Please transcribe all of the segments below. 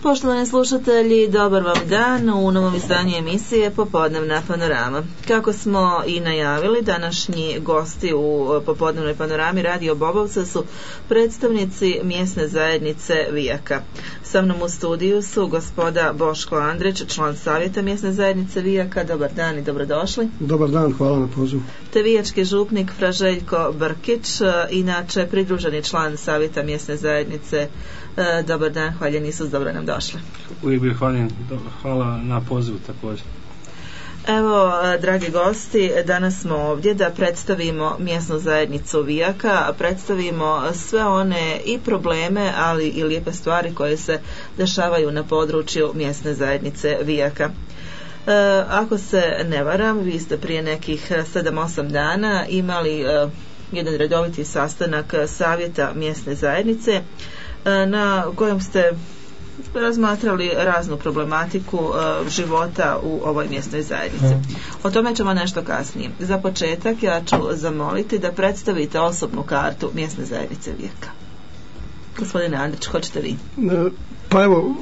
Poštovani slušatelji, dobar vam dan u novom izdanju emisije Popodnevna panorama. Kako smo i najavili, današnji gosti u Popodnevnoj panorami Radio Bobovca su predstavnici mjesne zajednice Vijaka. Sa mnom u studiju su gospoda Boško Andrić, član savjeta mjesne zajednice Vijaka. Dobar dan i dobrodošli. Dobar dan, hvala na pozivu. Te vijački župnik Fra Željko Brkić, inače pridruženi član savjeta mjesne zajednice. Dobar dan, hvaljen Isus, dobro nam došli. Uvijek bih hvaljen, hvala na pozivu također. Evo, dragi gosti, danas smo ovdje da predstavimo mjesnu zajednicu Vijaka, predstavimo sve one i probleme, ali i lijepe stvari koje se dešavaju na području mjesne zajednice Vijaka. Ako se ne varam, vi ste prije nekih 7-8 dana imali jedan redoviti sastanak savjeta mjesne zajednice na kojem ste razmatrali raznu problematiku života u ovoj mjesnoj zajednici. O tome ćemo nešto kasnije. Za početak ja ću zamoliti da predstavite osobnu kartu mjesne zajednice Vijaka. Gospodine Andrić, hoćete vi? Pa evo,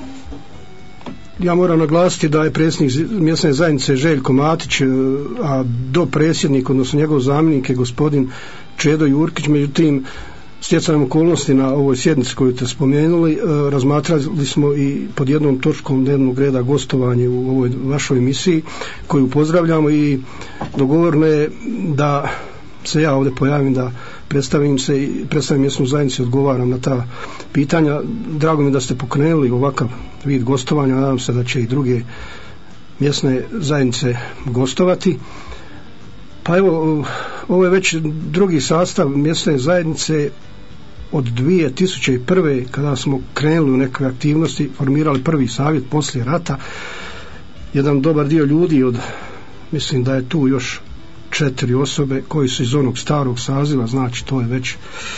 ja moram naglasiti da je predsjednik mjesne zajednice Željko Matić, a dopredsjednik, odnosno njegov zamjenik je gospodin Čedo Jurkić. Međutim, stjecajem okolnosti na ovoj sjednici koju ste spomenuli, razmatrali smo i pod jednom točkom dnevnog reda gostovanje u ovoj vašoj emisiji koju pozdravljamo, i dogovoreno je da se ja ovdje pojavim, da predstavim mjesnu zajednicu i odgovaram na ta pitanja. Drago mi da ste pokrenuli ovakav vid gostovanja, nadam se da će i druge mjesne zajednice gostovati. Pa evo, ovo je već drugi sastav mjesne zajednice od 2001. kada smo krenuli u neke aktivnosti, formirali prvi savjet poslije rata. Jedan dobar dio ljudi, mislim da je tu još 4 osobe koji su iz onog starog saziva, znači to je već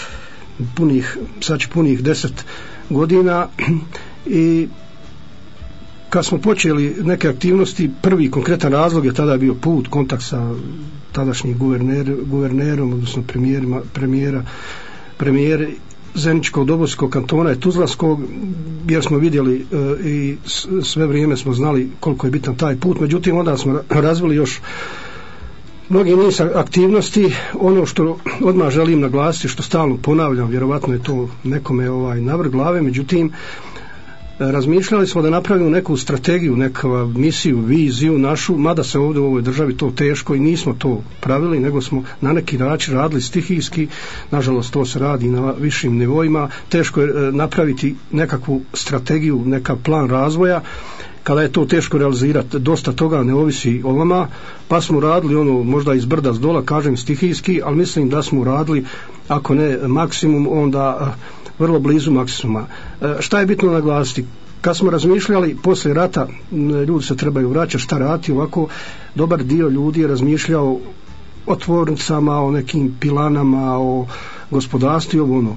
sad će punih 10 godina. I kad smo počeli neke aktivnosti, prvi konkretan razlog je tada bio put, kontakt sa tadašnjim guvernerom, odnosno premijer Zeničkog Dobojskog kantona i Tuzlanskog, jer smo vidjeli i sve vrijeme smo znali koliko je bitan taj put. Međutim, onda smo razvili još mnogi niz aktivnosti. Ono što odmah želim naglasiti, što stalno ponavljam, vjerovatno je to nekome navrh glave, međutim, razmišljali smo da napravimo neku strategiju, neku misiju, viziju našu, mada se ovdje u ovoj državi to teško i nismo to pravili, nego smo na neki način radili stihijski. Nažalost, to se radi na višim nivoima. Teško je napraviti nekakvu strategiju, nekav plan razvoja kada je to teško realizirati. Dosta toga ne ovisi o vama, pa smo radili možda iz brda s dola, kažem stihijski, ali mislim da smo radili, ako ne maksimum, onda vrlo blizu maksimuma. Šta je bitno naglasiti? Kad smo razmišljali poslije rata, ljudi se trebaju vraćati, šta raditi, ovako dobar dio ljudi je razmišljao o tvornicama, o nekim pilanama, o gospodarstvu,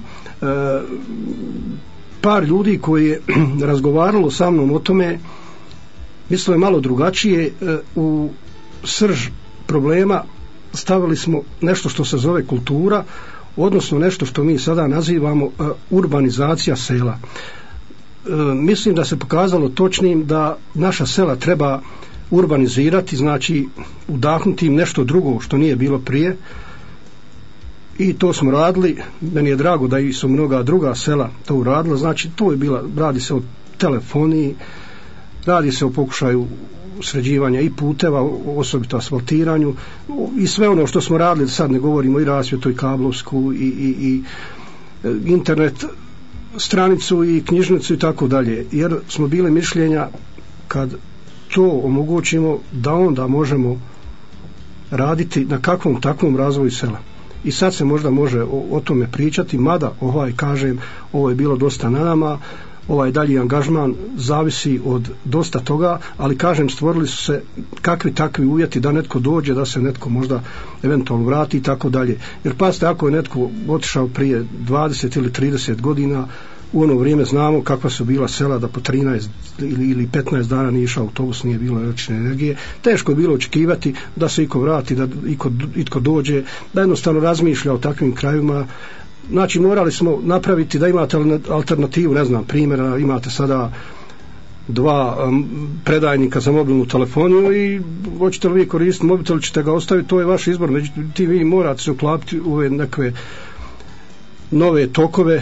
par ljudi koji je razgovaralo sa mnom o tome mislilo je malo drugačije. U srž problema stavili smo nešto što se zove kultura, odnosno nešto što mi sada nazivamo urbanizacija sela. Mislim da se pokazalo točnim da naša sela treba urbanizirati, znači udahnuti im nešto drugo što nije bilo prije, i to smo radili. Meni je drago da i su mnoga druga sela to uradila. Znači to je radi se o telefoniji, radi se o pokušaju sređivanja i puteva, osobito asfaltiranju, i sve ono što smo radili, sad ne govorimo i rasvjetu i kablovsku i internet stranicu i knjižnicu i tako dalje, jer smo bili mišljenja kad to omogućimo da onda možemo raditi na kakvom takvom razvoju sela. I sad se možda može o tome pričati, mada kažem, ovo je bilo dosta na nama. Ovaj dalji angažman zavisi od dosta toga, ali kažem, stvorili su se kakvi takvi uvjeti da netko dođe, da se netko možda eventualno vrati i tako dalje. Jer pazite, ako je netko otišao prije 20 ili 30 godina, u ono vrijeme znamo kakva su bila sela, da po 13 ili 15 dana nije išao autobus, nije bilo električne energije. Teško je bilo očekivati da se iko vrati, da itko dođe, da jednostavno razmišlja o takvim krajevima. Znači morali smo napraviti da imate alternativu, ne znam, primjera, imate sada 2 predajnika za mobilnu telefoniju i hoćete li vi koristiti mobitel, ćete ga ostaviti, to je vaš izbor. Međutim, vi morate se uklapiti u ove nekakve nove tokove,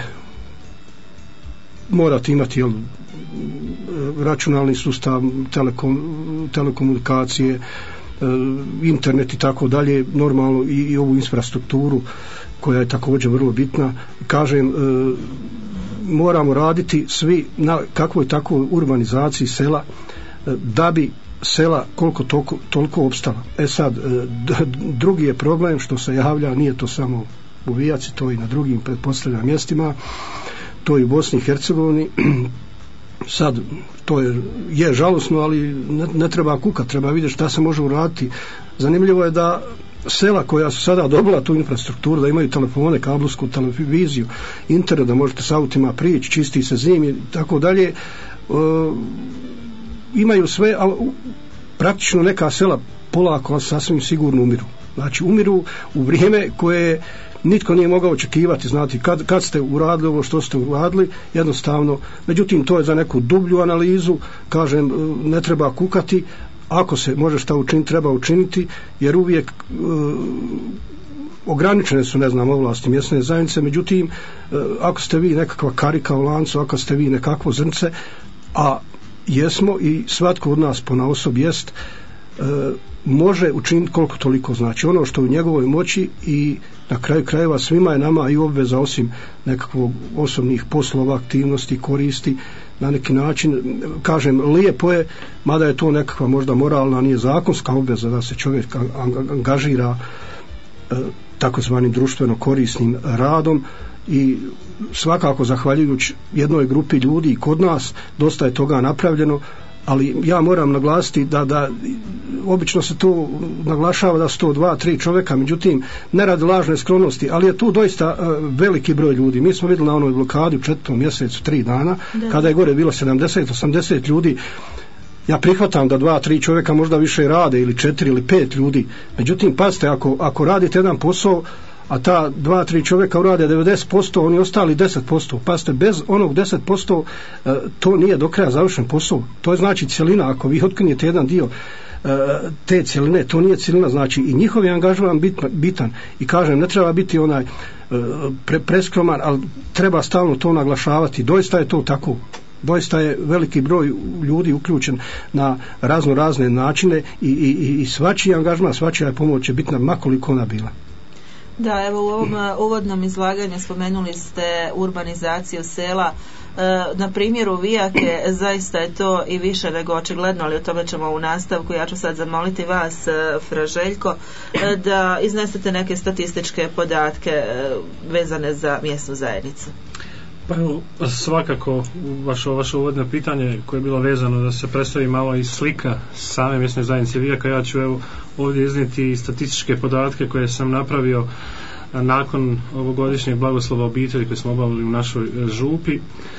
morate imati računalni sustav, telekomunikacije, internet i tako dalje, normalno i ovu infrastrukturu koja je također vrlo bitna. Kažem, moramo raditi svi na kakvoj takvoj urbanizaciji sela da bi sela koliko toliko opstala. Sad, drugi je problem što se javlja, nije to samo u Vijaci, to i na drugim pretpostavljam mjestima, to i u Bosni i Hercegovini. Sad, to je žalosno, ali ne treba kukat, treba vidjeti šta se može uraditi. Zanimljivo je da sela koja su sada dobila tu infrastrukturu, da imaju telefone, kablovsku televiziju, internet, da možete s autima prići, čisti se zimi i tako dalje, imaju sve, ali praktično neka sela polako sasvim sigurno umiru. Znači umiru u vrijeme koje nitko nije mogao očekivati, znati kad ste uradili ovo što ste uradili, jednostavno. Međutim, to je za neku dublju analizu, kažem, ne treba kukati, ako se može šta učiniti, treba učiniti, jer uvijek ograničene su, ovlasti mjesne zajednice. Međutim, ako ste vi nekakva karika u lancu, ako ste vi nekakvo zrnce, a jesmo i svatko od nas ponaosob jest, može učiniti koliko toliko, znači ono što je u njegovoj moći, i na kraju krajeva svima je nama i obveza, osim nekakvog osobnih poslova, aktivnosti, koristi, na neki način, kažem, lijepo je, mada je to nekakva možda moralna, nije zakonska obveza da se čovjek angažira takozvanim društveno korisnim radom, i svakako zahvaljujući jednoj grupi ljudi i kod nas dosta je toga napravljeno. Ali ja moram naglasiti da obično se to naglašava da su to 2-3 čovjeka, međutim ne radi lažne skromnosti, ali je tu doista veliki broj ljudi. Mi smo vidjeli na onoj blokadi u 4. mjesecu 3 dana, kada je gore bilo 70-80 ljudi. Ja prihvatam da 2-3 čovjeka možda više rade, ili 4 ili 5 ljudi, međutim pazite, ako radite jedan posao, a ta 2-3 čovjeka urade 90%, oni ostali 10%. Pazite, bez onog 10% to nije do kraja završen posao. To je znači cjelina. Ako vi otkrijete jedan dio te cjeline, to nije cjelina. Znači i njihov je angažman bitan. I kažem, ne treba biti onaj preskroman, ali treba stalno to naglašavati. Doista je to tako. Doista je veliki broj ljudi uključen na razne načine i svačiji angažman, svačija je pomoć je bitna, makoliko ona bila. Da, evo u ovom uvodnom izlaganju spomenuli ste urbanizaciju sela. Na primjeru Vijake zaista je to i više nego očigledno, ali o tome ćemo u nastavku. Ja ću sad zamoliti vas, Fra Željko, da iznesete neke statističke podatke vezane za mjesnu zajednicu. Pa evo, svakako vaše uvodno pitanje koje je bilo vezano da se predstavi malo i slika same mjesne zajednice Vijaka, ja ću evo ovdje iznijeti statističke podatke koje sam napravio nakon ovogodišnjeg blagoslova obitelji koje smo obavili u našoj župi.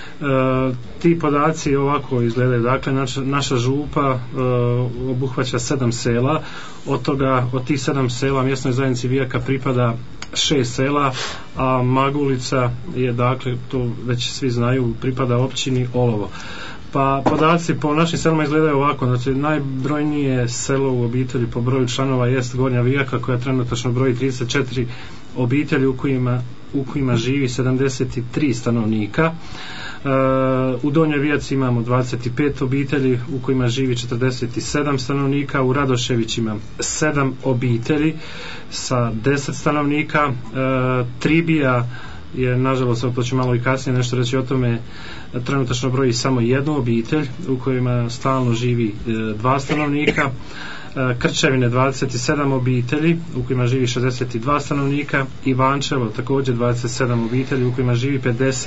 Ti podaci ovako izgledaju. Dakle, naša župa obuhvaća 7 sela, od tih 7 sela mjesnoj zajednici Vijaka pripada 6 sela, a Magulica je, dakle, to već svi znaju, pripada općini Olovo. Pa podaci po našim selima izgledaju ovako. Znači, najbrojnije selo u obitelji po broju članova jest Gornja Vijaka, koja trenutačno broji 34 obitelji u kojima živi 73 stanovnika. U Donjoj Vijaci imamo 25 obitelji u kojima živi 47 stanovnika, u Radošević ima 7 obitelji sa 10 stanovnika. Tribija je, nažalost, to ću malo i kasnije nešto reći o tome, trenutačno broji samo jednu obitelj u kojima stalno živi 2 stanovnika. Krčevine 27 obitelji u kojima živi 62 stanovnika. Ivančevo također 27 obitelji u kojima živi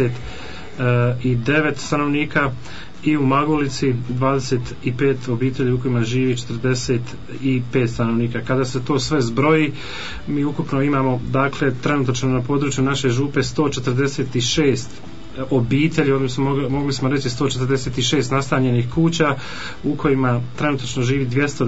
59 stanovnika, i u Magulici 25 obitelji u kojima živi 45 stanovnika. Kada se to sve zbroji, mi ukupno imamo, dakle, trenutačno na području naše župe 146 obitelji, odnosno mogli smo reći 146 nastanjenih kuća u kojima trenutno živi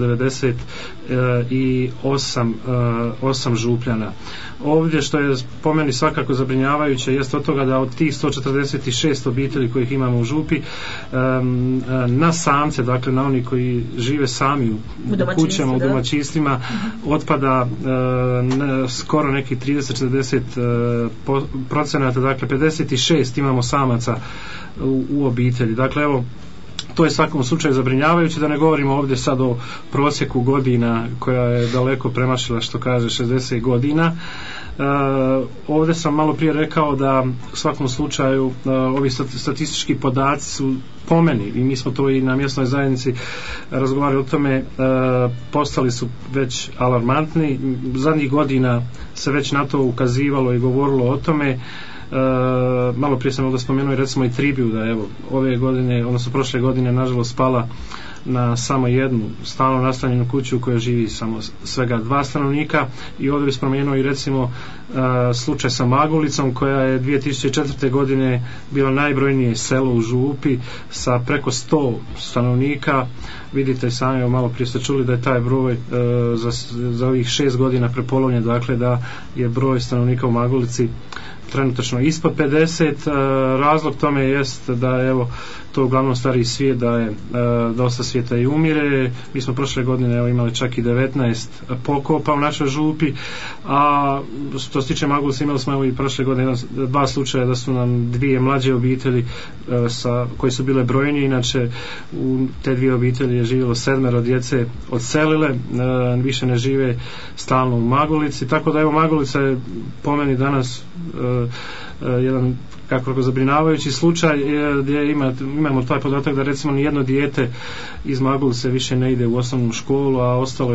298 župljana. Ovdje što je po meni svakako zabrinjavajuće jest od toga da od tih 146 obitelji kojih imamo u župi, na samce, dakle na oni koji žive sami u kućama, u domaćinstvima, otpada skoro neki 30-40%, dakle 56 imamo samaca u obitelji. Dakle, evo, to je svakom slučaju zabrinjavajuće, da ne govorimo ovdje sad o prosjeku godina koja je daleko premašila, što kaže, 60 godina. Ovdje sam malo prije rekao da u svakom slučaju ovi statistički podaci su po meni, i mi smo to i na mjesnoj zajednici razgovarali o tome, postali su već alarmantni. Zadnjih godina se već na to ukazivalo i govorilo o tome. Malo prije sam ovdje spomenuo recimo i Tribiju, da evo ove godine, odnosno prošle godine, nažalost spala na samo jednu stalno nastanjenu kuću u kojoj živi samo svega 2 stanovnika. I ovdje bih spomenuo i recimo slučaj sa Magulicom, koja je 2004. godine bila najbrojnije selo u župi sa preko 100 stanovnika. Vidite sami, malo prije ste čuli da je taj broj za ovih 6 godina prepolovljen, dakle da je broj stanovnika u Magulici trenutačno ispod 50. Razlog tome jest da evo to uglavnom stariji svijet, da je dosta svijeta i umire. Mi smo prošle godine evo imali čak i 19 pokopa u našoj župi, a što se tiče Magulice imali smo evo i prošle godine 2 slučaja da su nam 2 mlađe obitelji koje su bile brojnije. Inače u te 2 obitelji je živjelo 7 djece odselile, više ne žive stalno u Magulici, tako da evo Magulica je po meni danas jedan kako zabrinjavajući slučaj, gdje imamo taj podatak da recimo nijedno dijete iz Magulice više ne ide u osnovnu školu, a ostao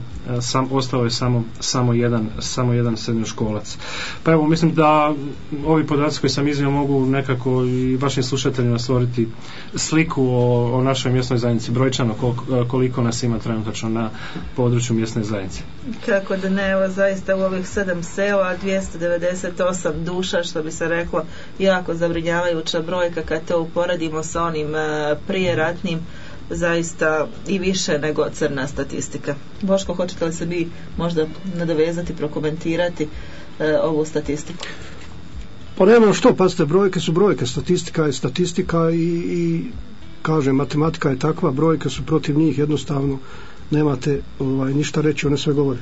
je samo jedan srednjoškolac. Pa evo, mislim da ovi podaci koji sam iznio mogu nekako i vašim slušateljima stvoriti sliku o našoj mjesnoj zajednici, brojčano koliko nas ima trenutno na području mjesne zajednice. Kako da ne, evo zaista u ovih 7 sela 298 duša, što bi se reklo, jako zabrinjavajuća brojka kad to uporedimo sa onim prijeratnim, zaista i više nego crna statistika. Boško, hoćete li se vi možda nadovezati, prokomentirati ovu statistiku? Pa nemam što, pazite, brojke su brojke, statistika je statistika i kažem, matematika je takva, brojke su protiv njih, jednostavno nemate ništa reći, one sve govore.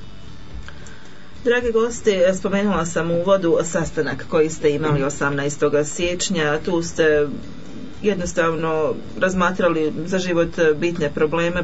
Dragi gosti, spomenula sam u uvodu sastanak koji ste imali 18. siječnja. Tu ste jednostavno razmatrali za život bitne probleme,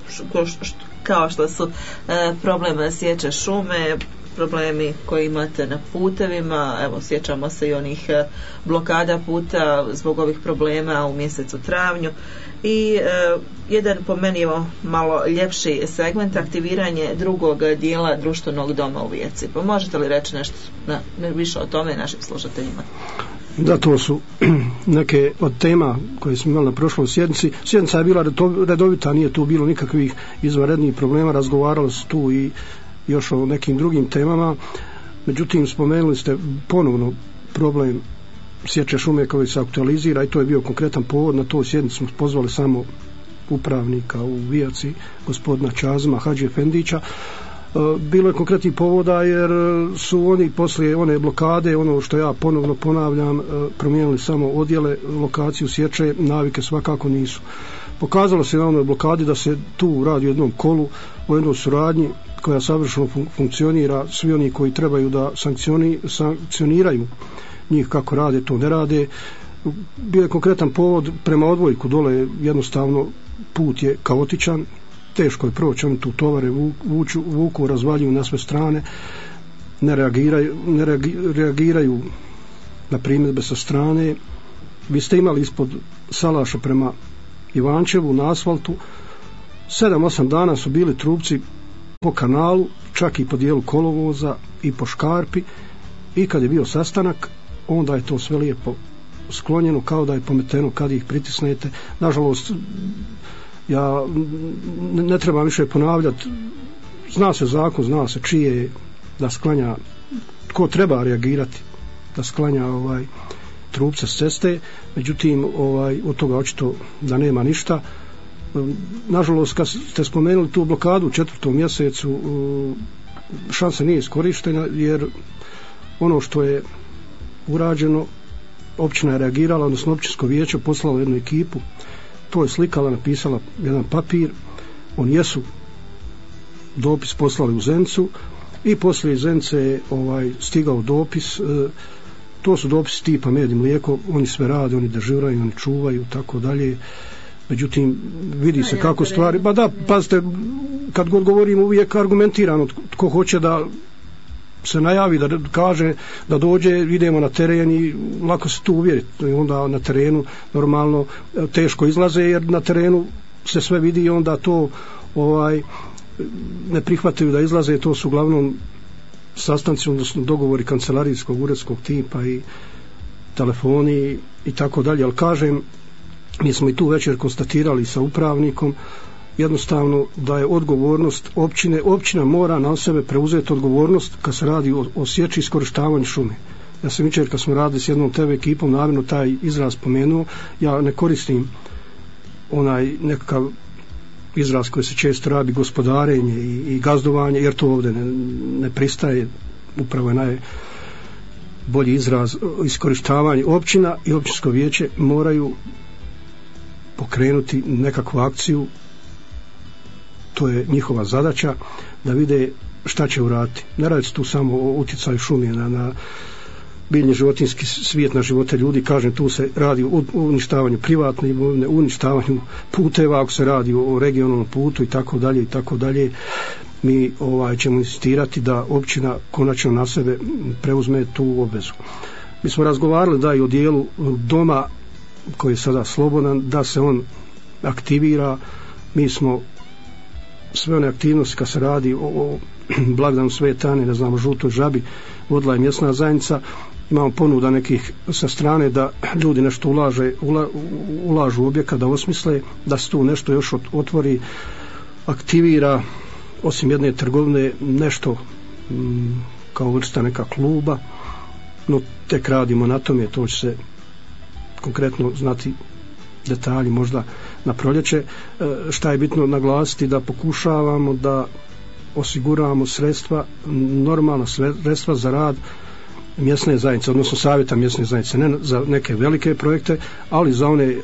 kao što su problem sječe šume, problemi koji imate na putevima. Evo, sjećamo se i onih blokada puta zbog ovih problema u mjesecu travnju. I jedan po meni malo ljepši segment, aktiviranje drugog dijela društvenog doma u Rijeci. Pa možete li reći nešto više o tome našim slušateljima? Da, to su neke od tema koje smo imali na prošloj sjednici. Sjednica je bila redovita, nije tu bilo nikakvih izvanrednih problema, razgovaralo se tu i još o nekim drugim temama. Međutim, spomenuli ste ponovno problem sječe šume koji se aktualizira i to je bio konkretan povod. Na toj sjednici smo pozvali samo upravnika u Vijaci, gospodina Čazma Hadži Efendića. Bilo je konkretnih povoda jer su oni poslije one blokade, ono što ja ponovno ponavljam, promijenili samo odjele, lokaciju sječe, navike svakako nisu. Pokazalo se na onoj blokadi da se tu radi o jednom kolu, o jednoj suradnji koja savršeno funkcionira. Svi oni koji trebaju da sankcioniraju njih kako rade, to ne rade. Bio je konkretan povod prema odvojku dole, jednostavno put je kaotičan, teško je proći, oni tu tovare vuku, razvaljuju na sve strane, ne reagiraju na primjedbe sa strane. Vi ste imali ispod Salaša prema Ivančevu na asfaltu 7-8 dana su bili trupci po kanalu, čak i po dijelu kolovoza i po škarpi, i kad je bio sastanak onda je to sve lijepo sklonjeno kao da je pometeno kad ih pritisnete. Nažalost, ja ne trebam više ponavljati, zna se zakon, zna se čije da sklanja, tko treba reagirati da sklanja trupca s ceste, međutim od toga očito da nema ništa. Nažalost, kad ste spomenuli tu blokadu u 4. mjesecu, šansa nije iskorištena, jer ono što je urađeno, općina je reagirala, odnosno općinsko vijeće poslalo jednu ekipu, to je slikala, napisala jedan papir, oni jesu dopis poslali u Zenicu i poslije iz Zenice je stigao dopis, to su dopisi tipa med i mlijeko, oni sve rade, oni dežuraju, oni čuvaju, tako dalje. Međutim, vidi se kako stvari, ba da, pazite, kad god govorimo uvijek argumentirano, tko hoće da se najavi, da kaže, da dođe, idemo na teren i lako se tu uvjeriti. I onda na terenu normalno teško izlaze, jer na terenu se sve vidi i onda to ne prihvataju da izlaze, to su uglavnom sastanci, odnosno dogovori kancelarijskog, uredskog tipa i telefoni i tako dalje, ali kažem, mi smo i tu večer konstatirali sa upravnikom jednostavno da je odgovornost općina mora na sebe preuzeti odgovornost kad se radi o sječi i iskorištavanju šume. Ja sam jučer kad smo radili s jednom TV ekipom namjerno taj izraz spomenuo, ja ne koristim onaj nekakav izraz koji se često rabi, gospodarenje i gazdovanje, jer to ovdje ne pristaje, upravo je najbolji izraz iskorištavanje. Općina i općinsko vijeće moraju pokrenuti nekakvu akciju, to je njihova zadaća, da vide šta će uraditi. Ne radi se tu samo o utjecaju šume na biljni životinjski svijet, na živote ljudi, kažem, tu se radi o uništavanju privatne imovine, uništavanju puteva, ako se radi o regionalnom putu i tako dalje i tako dalje. Mi ćemo insistirati da općina konačno na sebe preuzme tu obvezu. Mi smo razgovarali da i o dijelu doma koji je sada slobodan, da se on aktivira. Mi smo sve one aktivnosti kad se radi o blagdanu Svete Ane, ne znam, o žutoj žabi, vodila je mjesna zajednica. Imamo ponuda nekih sa strane da ljudi nešto ulažu u objekat, da osmisle, da se tu nešto još otvori, aktivira, osim jedne trgovine, nešto kao vrsta neka kluba, no tek radimo na tome, to će se konkretno znati detalji možda na proljeće. Šta je bitno naglasiti, da pokušavamo da osiguramo sredstva, normalna sredstva za rad mjesne zajednice, odnosno savjeta mjesne zajednice, ne za neke velike projekte, ali za one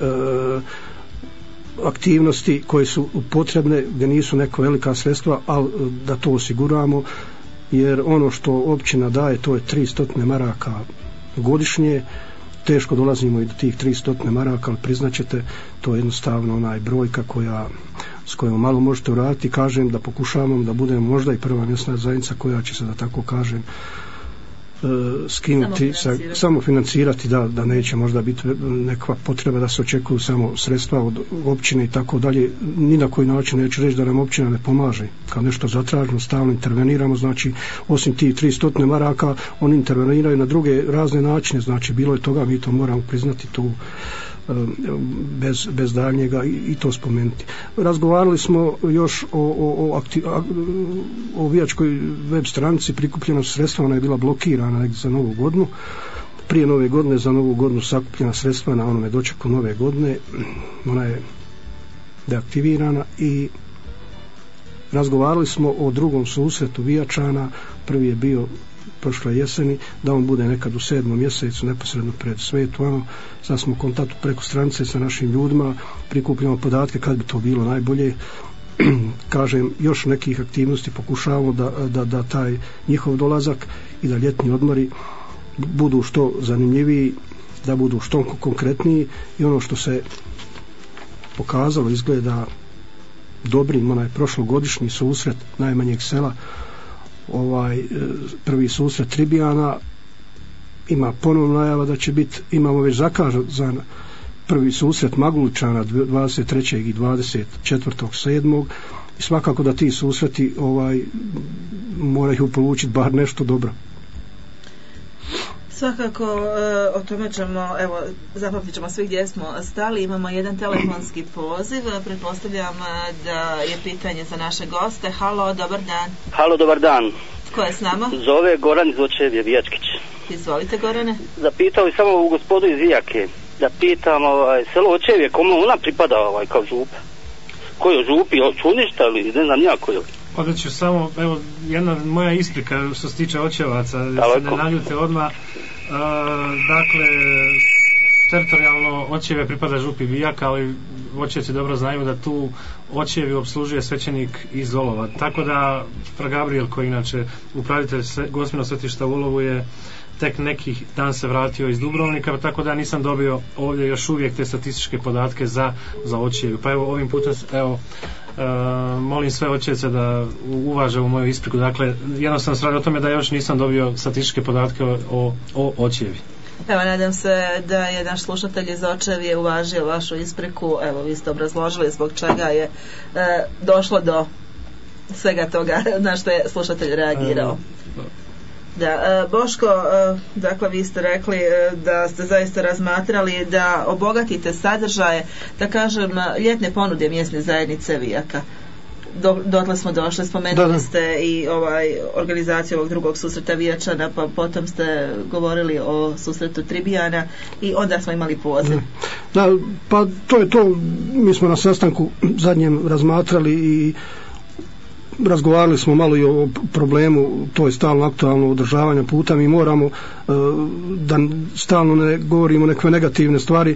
aktivnosti koje su potrebne, gdje nisu neka velika sredstva, ali da to osiguramo, jer ono što općina daje, to je 300 maraka godišnje. Teško dolazimo i do tih 300 maraka, ali priznaćete, to je jednostavno brojka s kojom malo možete uraditi. Kažem da pokušavamo da budemo možda i prva mjesna zajednica koja će se, da tako kažem, skinuti, samofinancirati, da neće možda biti nekakva potreba da se očekuju samo sredstva od općine i tako dalje. Ni na koji način neću reći da nam općina ne pomaže, kad nešto zatražimo, stalno interveniramo, znači osim tih 300 maraka oni interveniraju na druge razne načine, znači bilo je toga, mi to moramo priznati tu bez daljnjega i to spomenuti. Razgovarali smo još o vijačkoj web stranici, prikupljena sredstva, ona je bila blokirana za Novu godinu. Prije Nove godine, za Novu godinu sakupljena sredstva na onome dočeku Nove godine, ona je deaktivirana. I razgovarali smo o drugom susretu vijačana, prvi je bio prošle jeseni, da on bude nekad u 7. mjesecu, neposredno pred Svetu Anu. Sad smo u kontaktu preko stranice sa našim ljudima, prikupljamo podatke kad bi to bilo najbolje. Kažem, još nekih aktivnosti pokušavamo da taj njihov dolazak i da ljetni odmori budu što zanimljiviji, da budu što konkretniji, i ono što se pokazalo izgleda dobrim, onaj prošlogodišnji susret najmanjeg sela, prvi susret Tribijana, ima ponovno najava da će biti, imamo već zakazan prvi susret Maguličana 23. i 24.7. i svakako da ti susreti moraju polučiti bar nešto dobro. Svakako o tome ćemo, evo, zapamtit ćemo svi gdje smo stali. Imamo jedan telefonski poziv, pretpostavljam da je pitanje za naše goste. Halo, dobar dan. Halo, dobar dan. Tko je s nama? Zove Goran iz Očevje, Vijačkić. Izvolite, Gorane. Zapitao bi samo u gospodu iz Vijake, da pitam selo Očevje, kome ona pripada kao župa? Kojoj župi, Čuništa ili ne znam nijako ili? Onda ću samo, evo, jedna moja isprika što se tiče Očevaca, da se ne naljute odmah. Dakle, teritorijalno Očevje pripada župi Vijaka, ali Očevci dobro znaju da tu Očevi opslužuje svećenik iz Olova. Tako da fra Gabriel, koji inače upravitelj Gospinog svetišta u Olovu, je tek neki dan se vratio iz Dubrovnika, tako da nisam dobio ovdje još uvijek te statističke podatke za Očevju. Pa evo, ovim putem, molim sve Očevce da uvaže u moju ispriku. Dakle, jednostavno se radi o tome da još nisam dobio statističke podatke o Očevi. Evo, nadam se da je naš slušatelj iz Očevje uvažio vašu ispriku. Evo, vi ste obrazložili zbog čega je došlo do svega toga na što je slušatelj reagirao. Da, Boško, dakle vi ste rekli da ste zaista razmatrali da obogatite sadržaje, da kažem, ljetne ponude mjesne zajednice Vijaka. Dotle smo došli, spomenuli ste i organizaciju ovog drugog susreta Vijačana, pa potom ste govorili o susretu Tribijana i onda smo imali poziv. Da, pa to je to, mi smo na sastanku zadnjem razmatrali i razgovarali smo malo i o problemu, to je stalno aktualno održavanje puta. Mi moramo da stalno ne govorimo neke negativne stvari,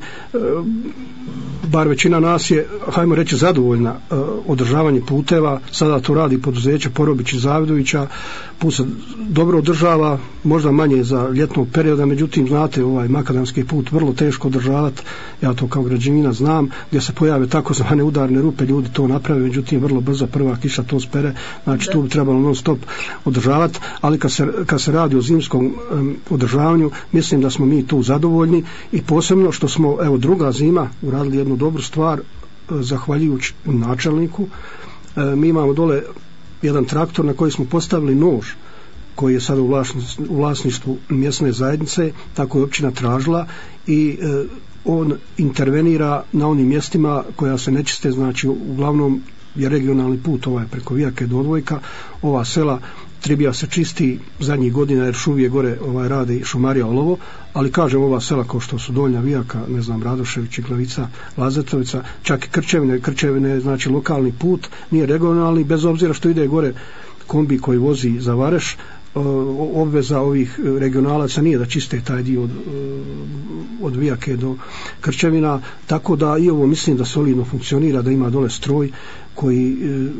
bar većina nas je, hajmo reći, zadovoljna održavanje puteva. Sada to radi poduzeće Porobić i Zavidovića, put se dobro održava, možda manje za ljetnog perioda, međutim znate, makadamski put vrlo teško održavati, ja to kao građevina znam, gdje se pojave takozvane udarne rupe, ljudi to naprave, međutim vrlo brzo prva kiša to spere, znači tu bi trebalo non stop održavati, ali kad se radi o zimskom održavanju, mislim da smo mi tu zadovoljni i posebno što smo, evo, druga zima uradili jednu dobru stvar, zahvaljujući načelniku. Mi imamo dole jedan traktor na koji smo postavili nož koji je sada u vlasništvu mjesne zajednice, tako je općina tražila, i on intervenira na onim mjestima koja se nečiste, znači uglavnom je regionalni put preko Vijake do Odvojka. Ova sela Tribija se čisti zadnjih godina jer uvijek gore radi šumarija Olovo, ali kažem, ova sela kao što su Donja Vijaka, ne znam, Radošević, Glavica, Lazetovica, čak i Krčevine, znači lokalni put, nije regionalni, bez obzira što ide gore kombi koji vozi za Vareš. Obveza ovih regionalaca nije da čiste taj dio od Vijake do Krčevina, tako da i ovo mislim da solidno funkcionira, da ima dole stroj koji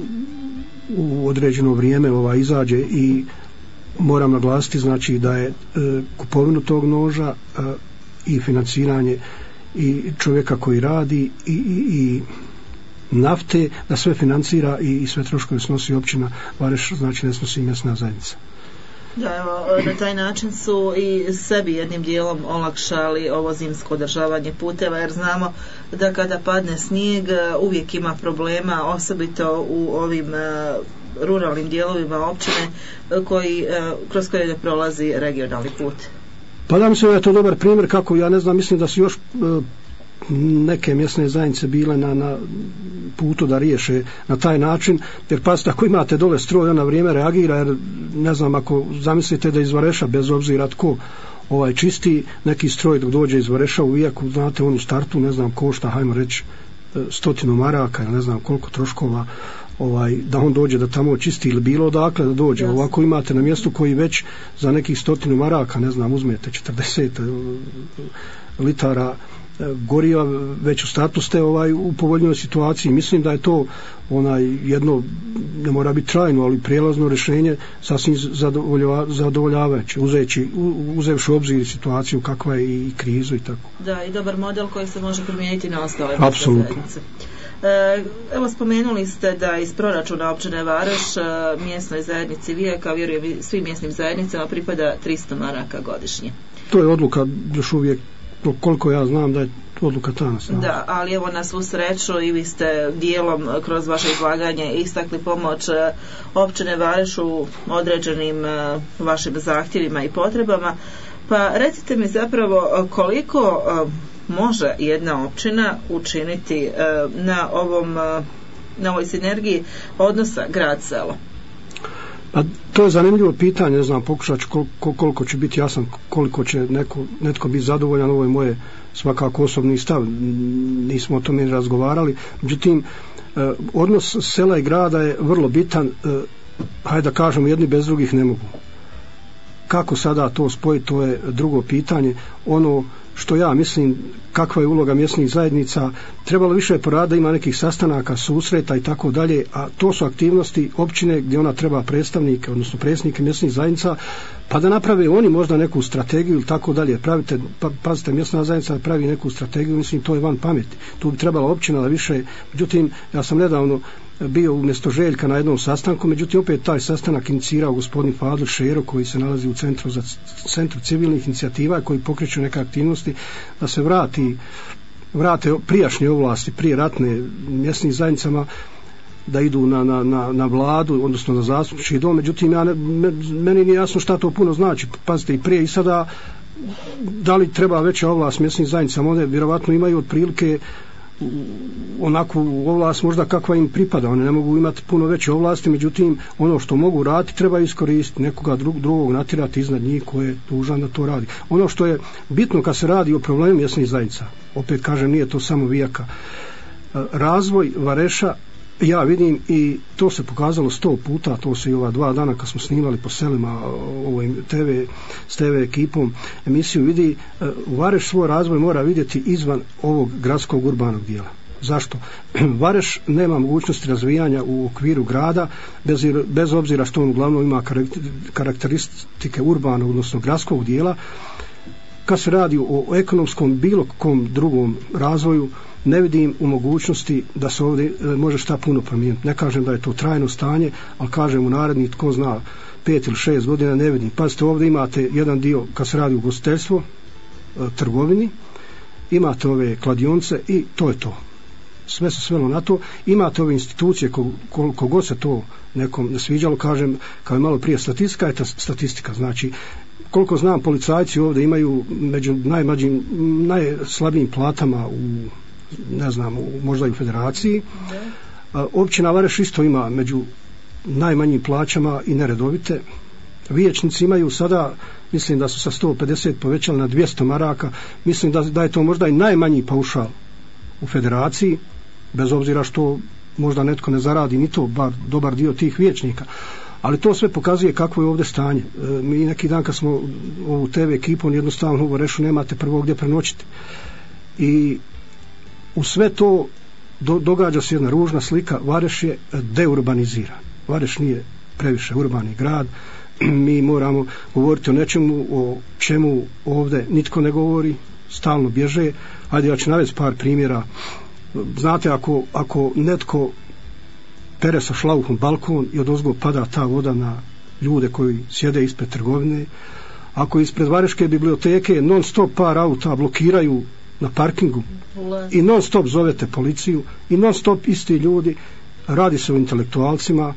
u određeno vrijeme izađe, i moram naglasiti, znači, da je kupovinu tog noža i financiranje i čovjeka koji radi i nafte, da sve financira i sve troškove snosi općina Vareš, znači ne snosi mjesna zajednica. Da, evo, na taj način su i sebi jednim dijelom olakšali ovo zimsko održavanje puteva, jer znamo da kada padne snijeg uvijek ima problema, osobito u ovim ruralnim dijelovima općine kroz koje ne prolazi regionalni put. Pa da, mislim da je to dobar primjer kako, ja ne znam, mislim da su još neke mjesne zajednice bile na putu da riješe na taj način, jer pazite, ako imate dole stroj, na vrijeme reagira, jer ne znam, ako zamislite da iz Vareša, bez obzira tko čisti neki stroj, dok dođe iz Vareša u Vijaku, znate, on u startu, ne znam, košta, hajmo reći 100 maraka, ili ne znam koliko troškova, da on dođe da tamo čisti, ili bilo odakle da dođe. Yes. Ovako imate na mjestu koji već za nekih 100 maraka, ne znam, uzmete 40 litara goriva, već u startu ste u povoljnoj situaciji. Mislim da je to jedno, ne mora biti trajno, ali prijelazno rješenje sasvim zadovoljavajuće, uzevši u obzir situaciju kakva je i krizu i tako. Da, i dobar model koji se može primijeniti na ostale zajednice. Evo, spomenuli ste da iz proračuna općine Vareš mjesnoj zajednici Vijaka, vjerujem svim mjesnim zajednicama, pripada 300 maraka godišnje. To je odluka još uvijek, koliko ja znam da je odluka danas. Da, ali evo, na svu sreću i vi ste dijelom kroz vaše izlaganje istakli pomoć općine Vareš u određenim vašim zahtjevima i potrebama. Pa recite mi zapravo koliko može jedna općina učiniti na ovoj sinergiji odnosa grad-selo? A to je zanimljivo pitanje, ne znam, pokušat ću koliko će biti jasan, koliko će netko biti zadovoljan, ovo je moje svakako osobni stav, nismo o tome razgovarali, međutim odnos sela i grada je vrlo bitan, hajde da kažemo jedni bez drugih ne mogu. Kako sada to spojiti, to je drugo pitanje. Ono što ja mislim, kakva je uloga mjesnih zajednica, trebalo više poraditi da ima nekih sastanaka, susreta i tako dalje, a to su aktivnosti općine gdje ona treba predstavnike, odnosno predsjednike mjesnih zajednica, pa da naprave oni možda neku strategiju ili tako dalje. Pazite, mjesna zajednica pravi neku strategiju, mislim to je van pameti. Tu bi trebala općina da više, međutim, ja sam nedavno bio umjesto Željka na jednom sastanku, međutim opet taj sastanak inicirao gospodin Fadil Šero koji se nalazi u centru civilnih inicijativa koji pokreću neke aktivnosti da se vrate prijašnje ovlasti prije ratne mjesnim zajednicama, da idu na vladu, odnosno na zastupnički dom, međutim meni nije jasno šta to puno znači. Pazite, i prije i sada, da li treba veća ovlast mjesnim zajednicama, one vjerovatno imaju otprilike onakvu ovlast možda kakva im pripada, one ne mogu imati puno veće ovlasti, međutim ono što mogu raditi treba iskoristiti, nekoga drugog natjerati iznad njih koji je dužan da to radi. Ono što je bitno kad se radi o problemu mjesnih zajednica, opet kažem, nije to samo Vijaka, razvoj Vareša ja vidim, i to se pokazalo 100 puta, to se i ova 2 dana kad smo snimali po selima s TV ekipom emisiju vidi, Vareš svoj razvoj mora vidjeti izvan ovog gradskog urbanog dijela. Zašto? Vareš nema mogućnosti razvijanja u okviru grada, bez obzira što on uglavnom ima karakteristike urbanog, odnosno gradskog dijela. Kad se radi o ekonomskom bilo kom drugom razvoju, ne vidim u mogućnosti da se ovdje može šta puno promijeniti. Ne kažem da je to trajno stanje, ali kažem u narednih, tko zna, 5 ili 6 godina ne vidim. Pazite, ovdje imate jedan dio kad se radi u ugostiteljstvo, trgovini, imate ove kladionce i to je to. Sve se svelo na to. Imate ove institucije, koliko god se to nekom ne sviđalo, kažem, kao je malo prije statistika, je ta statistika. Znači, koliko znam, policajci ovdje imaju među najslabijim platama ne znam, možda i u federaciji. Općina Vareš isto ima među najmanjim plaćama i neredovite. Vijećnici imaju sada, mislim da su sa 150 povećali na 200 maraka, mislim da je to možda i najmanji paušal u federaciji, bez obzira što možda netko ne zaradi ni to, bar dobar dio tih vijećnika. Ali to sve pokazuje kakvo je ovdje stanje. Mi neki dan kad smo ovu TV ekipom, jednostavno u Varešu nemate prvo gdje prenoćiti. I u sve to događa se jedna ružna slika. Vareš je deurbaniziran. Vareš nije previše urbani grad. Mi moramo govoriti o nečemu o čemu ovdje nitko ne govori, stalno bježe. Ajde, ja ću navesti par primjera. Znate, ako netko pere sa šlauhom balkon i odozgo pada ta voda na ljude koji sjede ispred trgovine, ako ispred Vareške biblioteke non stop par auta blokiraju na parkingu i non stop zovete policiju i non stop isti ljudi, radi se o intelektualcima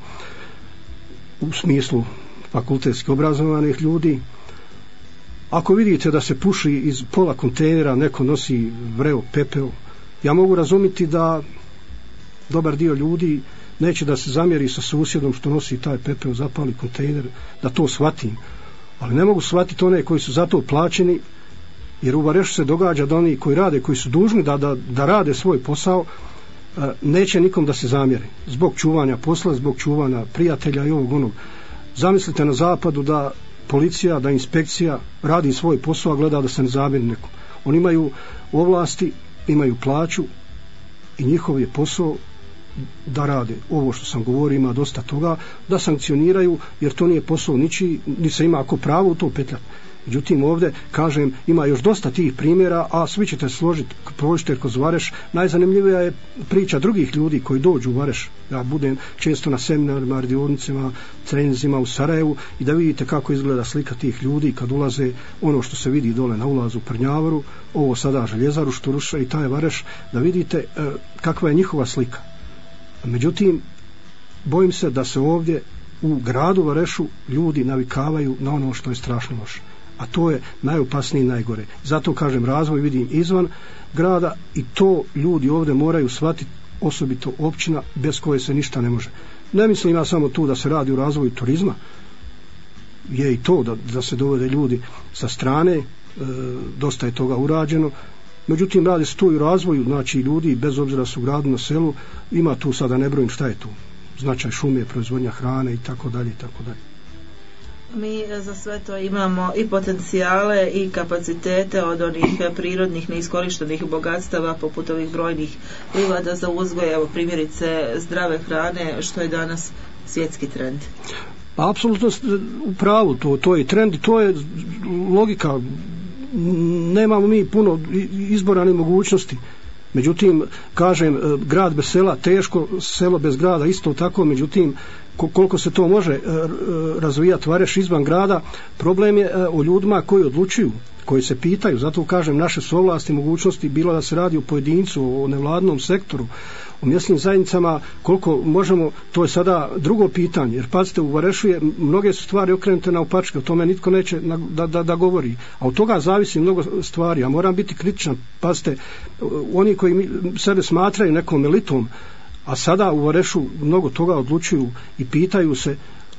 u smislu fakultetski obrazovanih ljudi. Ako vidite da se puši iz pola kontejnera, neko nosi vreo pepeo, ja mogu razumjeti da dobar dio ljudi neće da se zamjeri sa susjedom što nosi taj pepeo, zapali kontejner, da to shvatim, ali ne mogu shvatiti one koji su za to plaćeni, jer u Varešu se događa da oni koji rade, koji su dužni da rade svoj posao, neće nikom da se zamjeri zbog čuvanja posla, zbog čuvanja prijatelja i ovog onog. Zamislite na zapadu da policija, da inspekcija radi svoj posao, a gleda da se ne zamjeri nekom. Oni imaju ovlasti, imaju plaću i njihov je posao da rade ovo što sam govorio, ima dosta toga, da sankcioniraju, jer to nije posao ničiji, ni se ima ako pravo u to petljati. Međutim, ovdje, kažem, ima još dosta tih primjera, a svi ćete složiti, prođite kroz Vareš. Najzanimljivija je priča drugih ljudi koji dođu u Vareš. Ja budem često na seminarima, radionicama, treninzima u Sarajevu i da vidite kako izgleda slika tih ljudi kad ulaze, ono što se vidi dole na ulazu u Prnjavoru, ovo sada Željezaru što ruše i taj Vareš, da vidite kakva je njihova slika. Međutim, bojim se da se ovdje u gradu Varešu ljudi navikavaju na ono što je strašno loše, a to je najopasnije i najgore. Zato kažem, razvoj vidim izvan grada i to ljudi ovdje moraju shvatiti, osobito općina bez koje se ništa ne može. Ne mislim ja samo tu da se radi o razvoju turizma, je i to da se dovode ljudi sa strane, dosta je toga urađeno, međutim radi se tu i o razvoju, znači ljudi bez obzira su u gradu na selu, ima tu sada ne brojim šta je tu, značaj šume, proizvodnja hrane i tako dalje i tako dalje. Mi za sve to imamo i potencijale i kapacitete od onih prirodnih neiskorištenih bogatstava poput ovih brojnih livada za uzgoj, evo primjerice zdrave hrane, što je danas svjetski trend. Apsolutno u pravu, to je trend, to je logika, nemamo mi puno izbora ni mogućnosti. Međutim, kažem, grad bez sela teško, selo bez grada isto tako, međutim koliko se to može razvijati Vareš izvan grada, problem je o ljudima koji odlučuju, koji se pitaju, zato kažem naše su ovlasti, mogućnosti, bilo da se radi o pojedincu, o nevladnom sektoru, o mjesnim zajednicama, koliko možemo, to je sada drugo pitanje, jer pazite, u Varešu je mnoge su stvari okrenute na opačke, o tome nitko neće da govori, a od toga zavisi mnogo stvari, ja moram biti kritičan, pazite, oni koji sebe smatraju nekom elitom, a sada u Varešu mnogo toga odlučuju i pitaju se,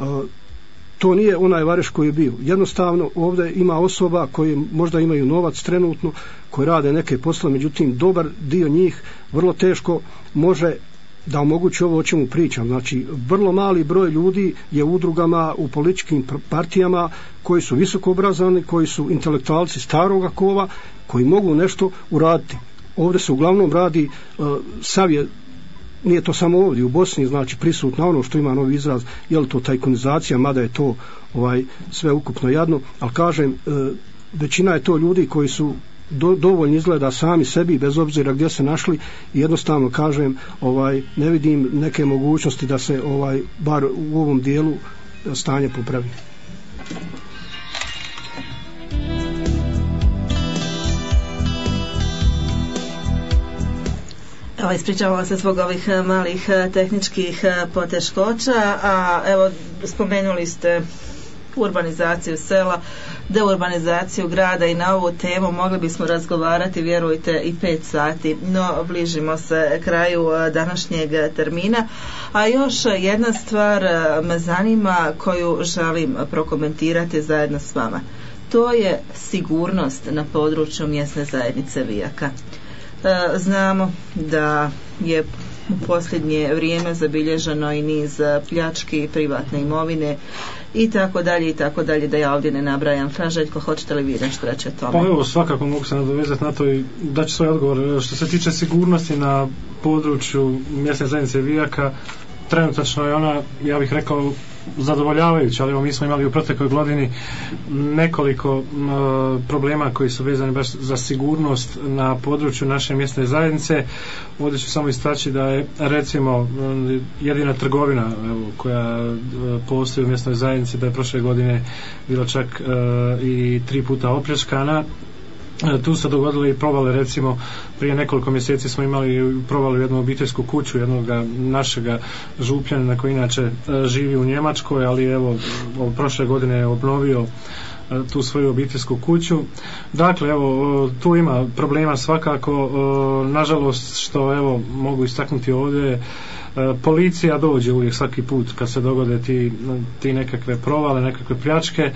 to nije onaj Vareš koji je bio. Jednostavno ovdje ima osoba koje možda imaju novac trenutno, koji rade neke poslove, međutim dobar dio njih vrlo teško može da omogući ovo o čemu pričam. Znači vrlo mali broj ljudi je u udrugama, u političkim partijama koji su visoko obrazovani, koji su intelektualci staroga kova, koji mogu nešto uraditi. Ovdje se uglavnom radi savjet, nije to samo ovdje, u Bosni znači prisutno ono što ima novi izraz, je li to tajkunizacija, mada je to sve ukupno jadno, ali kažem, većina je to ljudi koji su dovoljno izgleda sami sebi, bez obzira gdje se našli, i jednostavno kažem, ne vidim neke mogućnosti da se bar u ovom dijelu stanje popravi. Ispričavala se zbog ovih malih tehničkih poteškoća, a evo spomenuli ste urbanizaciju sela, deurbanizaciju grada i na ovu temu mogli bismo razgovarati, vjerujte, i 5 sati, no bližimo se kraju današnjeg termina, a još jedna stvar me zanima koju želim prokomentirati zajedno s vama. To je sigurnost na području mjesne zajednice Vijaka. Znamo da je u posljednje vrijeme zabilježeno i niz pljački privatne imovine i tako dalje, da ja ovdje ne nabrajam. Željko, hoćete li vi nešto reći o tome? Pa evo, svakako mogu se nadovezati na to i daću svoj odgovor. Što se tiče sigurnosti na području mjesne zajednice Vijaka, trenutačno je ona, ja bih rekao, zadovoljavajuća, ali mi smo imali u protekloj godini nekoliko problema koji su vezani baš za sigurnost na području naše mjesne zajednice. Ovdje ću samo istaći da je recimo jedina trgovina koja postoji u mjesnoj zajednici, da je prošle godine bila čak i 3 puta opljačkana. Tu se dogodile i provale, recimo prije nekoliko mjeseci smo imali provalu jednu obiteljsku kuću jednog našega župljanina koji inače živi u Njemačkoj, ali evo prošle godine je obnovio tu svoju obiteljsku kuću. Dakle, evo, tu ima problema svakako, nažalost, što evo mogu istaknuti ovdje, policija dođe uvijek svaki put kad se dogode ti nekakve provale, nekakve pljačke,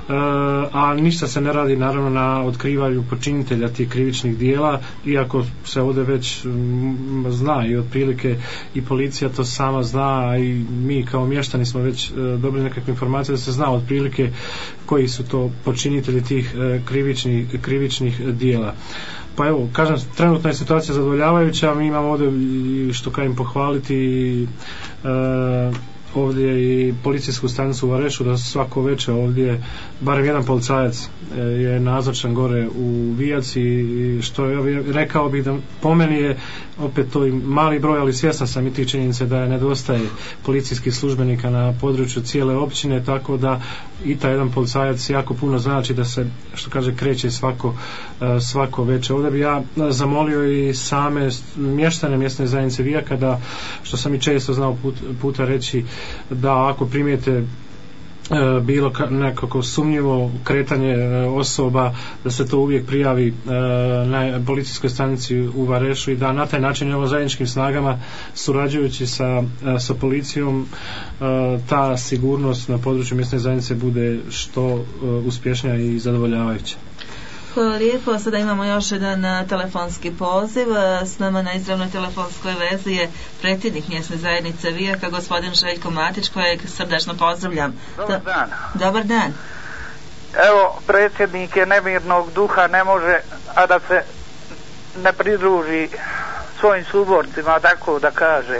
a ništa se ne radi naravno na otkrivanju počinitelja tih krivičnih dijela, iako se ovdje već zna i otprilike i policija to sama zna, a i mi kao mještani smo već dobili nekakve informacije da se zna otprilike koji su to počinitelji tih krivičnih dijela. Pa evo, kažem, trenutna je situacija zadovoljavajuća, mi imamo ovdje, što kažem, pohvaliti ovdje i policijsku stanicu u Varešu, da svako večer ovdje barem jedan policajac je nazočan gore u Vijaci, što rekao bih da po meni je opet to i mali broj, ali svjesna sam i tih činjenice da je nedostaje policijskih službenika na području cijele općine, tako da i taj jedan policajac jako puno znači da se, što kaže, kreće svako večer. Ovdje bi ja zamolio i same mještane mjesne zajednice Vijaka, da, što sam i često znao puta reći, da ako primijete bilo nekako sumnjivo kretanje osoba, da se to uvijek prijavi na policijskoj stanici u Varešu i da na taj način evo zajedničkim snagama surađujući sa policijom ta sigurnost na području mjesne zajednice bude što uspješnija i zadovoljavajuća. Hvala lijepo. Sada imamo još jedan telefonski poziv. S nama na izravnoj telefonskoj vezi je predsjednik mjesne zajednice Vijaka, gospodin Željko Matić, kojeg srdačno pozdravljam. Dobar dan. Dobar dan. Evo, predsjednik je nemirnog duha, ne može, a da se ne pridruži svojim suborcima, tako da kažem.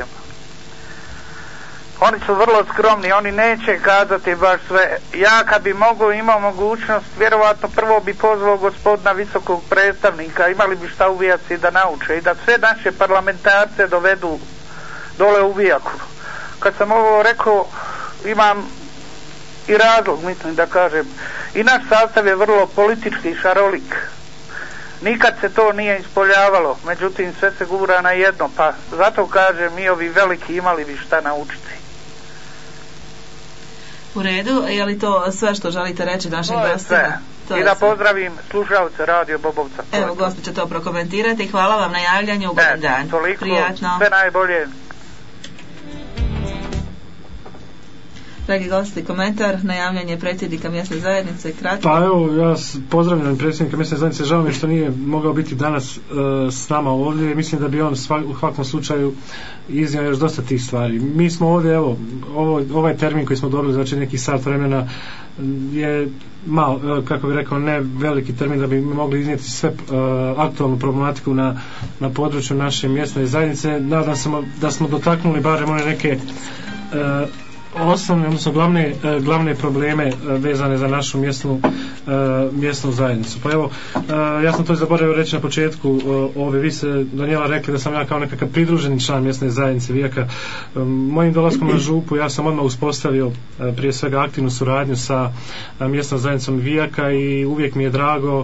Oni su vrlo skromni, oni neće kazati baš sve. Ja kad bi imao mogućnost, vjerovatno prvo bi pozvao gospodina visokog predstavnika, imali bi šta u Vijaci da nauče i da sve naše parlamentarce dovedu dole u Vijaku. Kad sam ovo rekao, imam i razlog, mislim da kažem. I naš sastav je vrlo politički šarolik. Nikad se to nije ispoljavalo, međutim sve se gura na jedno, pa zato kažem, mi ovi veliki imali bi šta naučiti. U redu, je li to sve što želite reći našim gostima? I da pozdravim slušalce Radio Bobovca. Evo, gospće će to prokomentirati i hvala vam na javljanju, ugodan dan. Toliko, prijatno. Sve najbolje. Dragi gosti, komentar na javljanje predsjednika mjesne zajednice, kratko. Pa evo, ja pozdravljam predsjednika mjesne zajednice, žao mi što nije mogao biti danas s nama ovdje, mislim da bi on u svakom slučaju iznio još dosta tih stvari. Mi smo ovdje, evo, ovaj termin koji smo dobili, znači neki sat vremena, je malo, kako bi rekao, ne veliki termin da bi mogli iznijeti sve aktualnu problematiku na području naše mjesne zajednice. Nadam se da smo dotaknuli barem one neke osnovne, odnosno glavne probleme vezane za našu mjesnu zajednicu. Pa evo, ja sam to zaboravio reći na početku, vi ste, Danijela, rekli da sam ja kao nekakav pridruženi član mjesne zajednice Vijaka. Mojim dolaskom na župu ja sam odmah uspostavio prije svega aktivnu suradnju sa mjesnom zajednicom Vijaka i uvijek mi je drago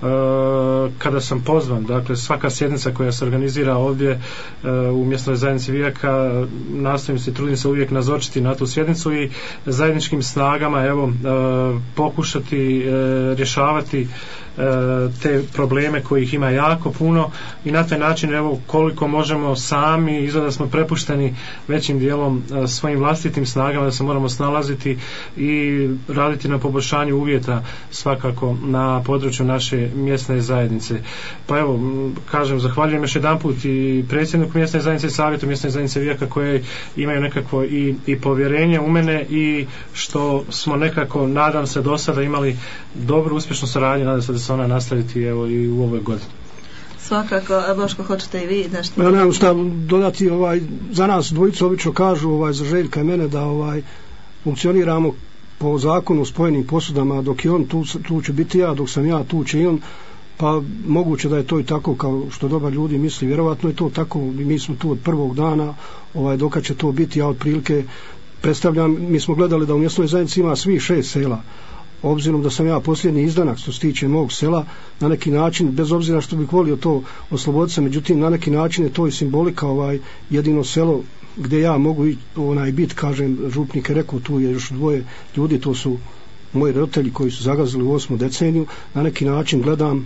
kada sam pozvan, dakle svaka sjednica koja se organizira ovdje u mjesnoj zajednici Vijaka, nastojim se, trudim se uvijek nazočiti na tu sjednicu i zajedničkim snagama evo pokušati rješavati te probleme kojih ima jako puno i na taj način evo koliko možemo sami, izgleda smo prepušteni većim dijelom svojim vlastitim snagama, da se moramo snalaziti i raditi na poboljšanju uvjeta svakako na području naše mjesne zajednice. Pa evo, kažem, zahvaljujem još jedanput i predsjedniku mjesne zajednice i savjetu mjesne zajednice Vijaka koje imaju nekako i povjerenje u mene i što smo nekako, nadam se, do sada imali dobru uspješnu saradnju, nadam se da se ona nastaviti evo i u ovoj godini. Svakako. A Boško, hoćete i vi nešto? Ja nemam šta dodati, za nas dvojicu obično kažu, za Željka i mene, da funkcioniramo po zakonu o spojenim posudama, dok je on tu će biti ja, dok sam ja tu će i on, pa moguće da je to i tako kao što dobar ljudi misli, vjerovatno je to tako, mi smo tu od prvog dana, dok će to biti, ja otprilike predstavljam, mi smo gledali da u mjesnoj zajednici ima svih 6 sela, obzirom da sam ja posljednji izdanak što se tiče mog sela, na neki način, bez obzira što bih volio to osloboditi se, međutim na neki način je to i simbolika, jedino selo gdje ja mogu biti, kažem, župnik je rekao, tu je još 2 ljudi, to su moji roditelji koji su zagazili u 8. deceniju, na neki način gledam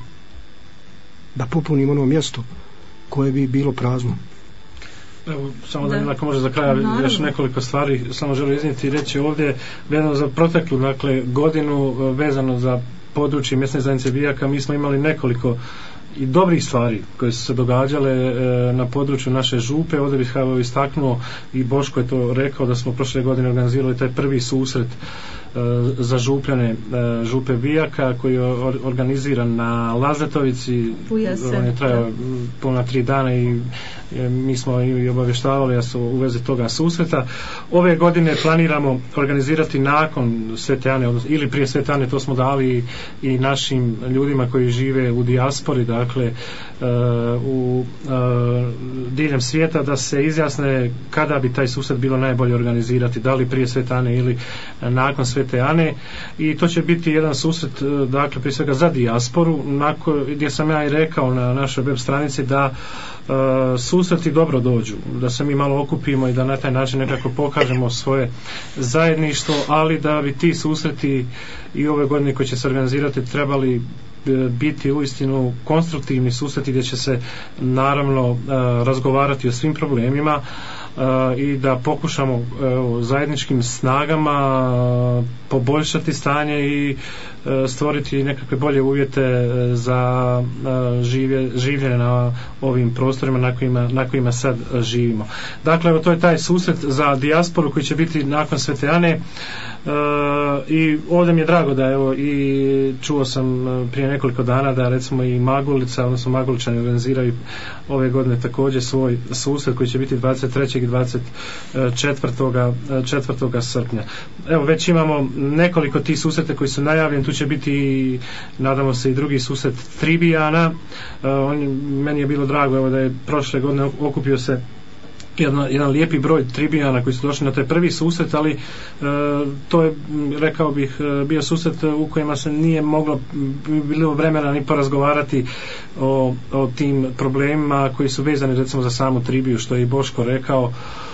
da popunim ono mjesto koje bi bilo prazno. Evo, samo da ako može za kraj još nekoliko stvari samo želim iznijeti i reći ovdje vezano za proteklu godinu, vezano za područje mjesne zajednice Vijaka. Mi smo imali nekoliko i dobrih stvari koje su se događale na području naše župe. Ovdje bih istaknuo i Boško je to rekao da smo prošle godine organizirali taj prvi susret za župljane župe Vijaka koji je organiziran na Lazetovici. On je trajao puna 3 dana i mi smo i obavještavali u vezi toga susreta. Ove godine planiramo organizirati nakon Svete Ane, ili prije Svete Ane, to smo dali i našim ljudima koji žive u dijaspori, dakle diljem svijeta da se izjasne kada bi taj susret bilo najbolje organizirati, da li prije Svete Ane ili nakon Svete Ane, i to će biti jedan susret, dakle prije svega za dijasporu, gdje sam ja i rekao na našoj web stranici da susreti dobro dođu, da se mi malo okupimo i da na taj način nekako pokažemo svoje zajedništvo, ali da bi ti susreti i ove godine koji će se organizirati trebali biti uistinu konstruktivni susreti gdje će se naravno razgovarati o svim problemima i da pokušamo zajedničkim snagama poboljšati stanje i stvoriti nekakve bolje uvjete za življenje na ovim prostorima na kojima sad živimo. Dakle, evo, to je taj susret za dijasporu koji će biti nakon Svete Ane. I ovdje mi je drago da evo, i čuo sam prije nekoliko dana da recimo i Magulica, odnosno Maguličani organiziraju ove godine također svoj susret koji će biti 23. i 24. srpnja. Evo, već imamo nekoliko tih susreta koji su najavljeni, tu će biti, nadamo se, i drugi susret Tribijana. Meni je bilo drago evo, da je prošle godine okupio se jedan lijepi broj Tribijana koji su došli na taj prvi susret, ali to je, rekao bih, bio susret u kojima se nije moglo bilo vremena ni porazgovarati o tim problemima koji su vezani recimo za samu Tribiju, što je i Boško rekao.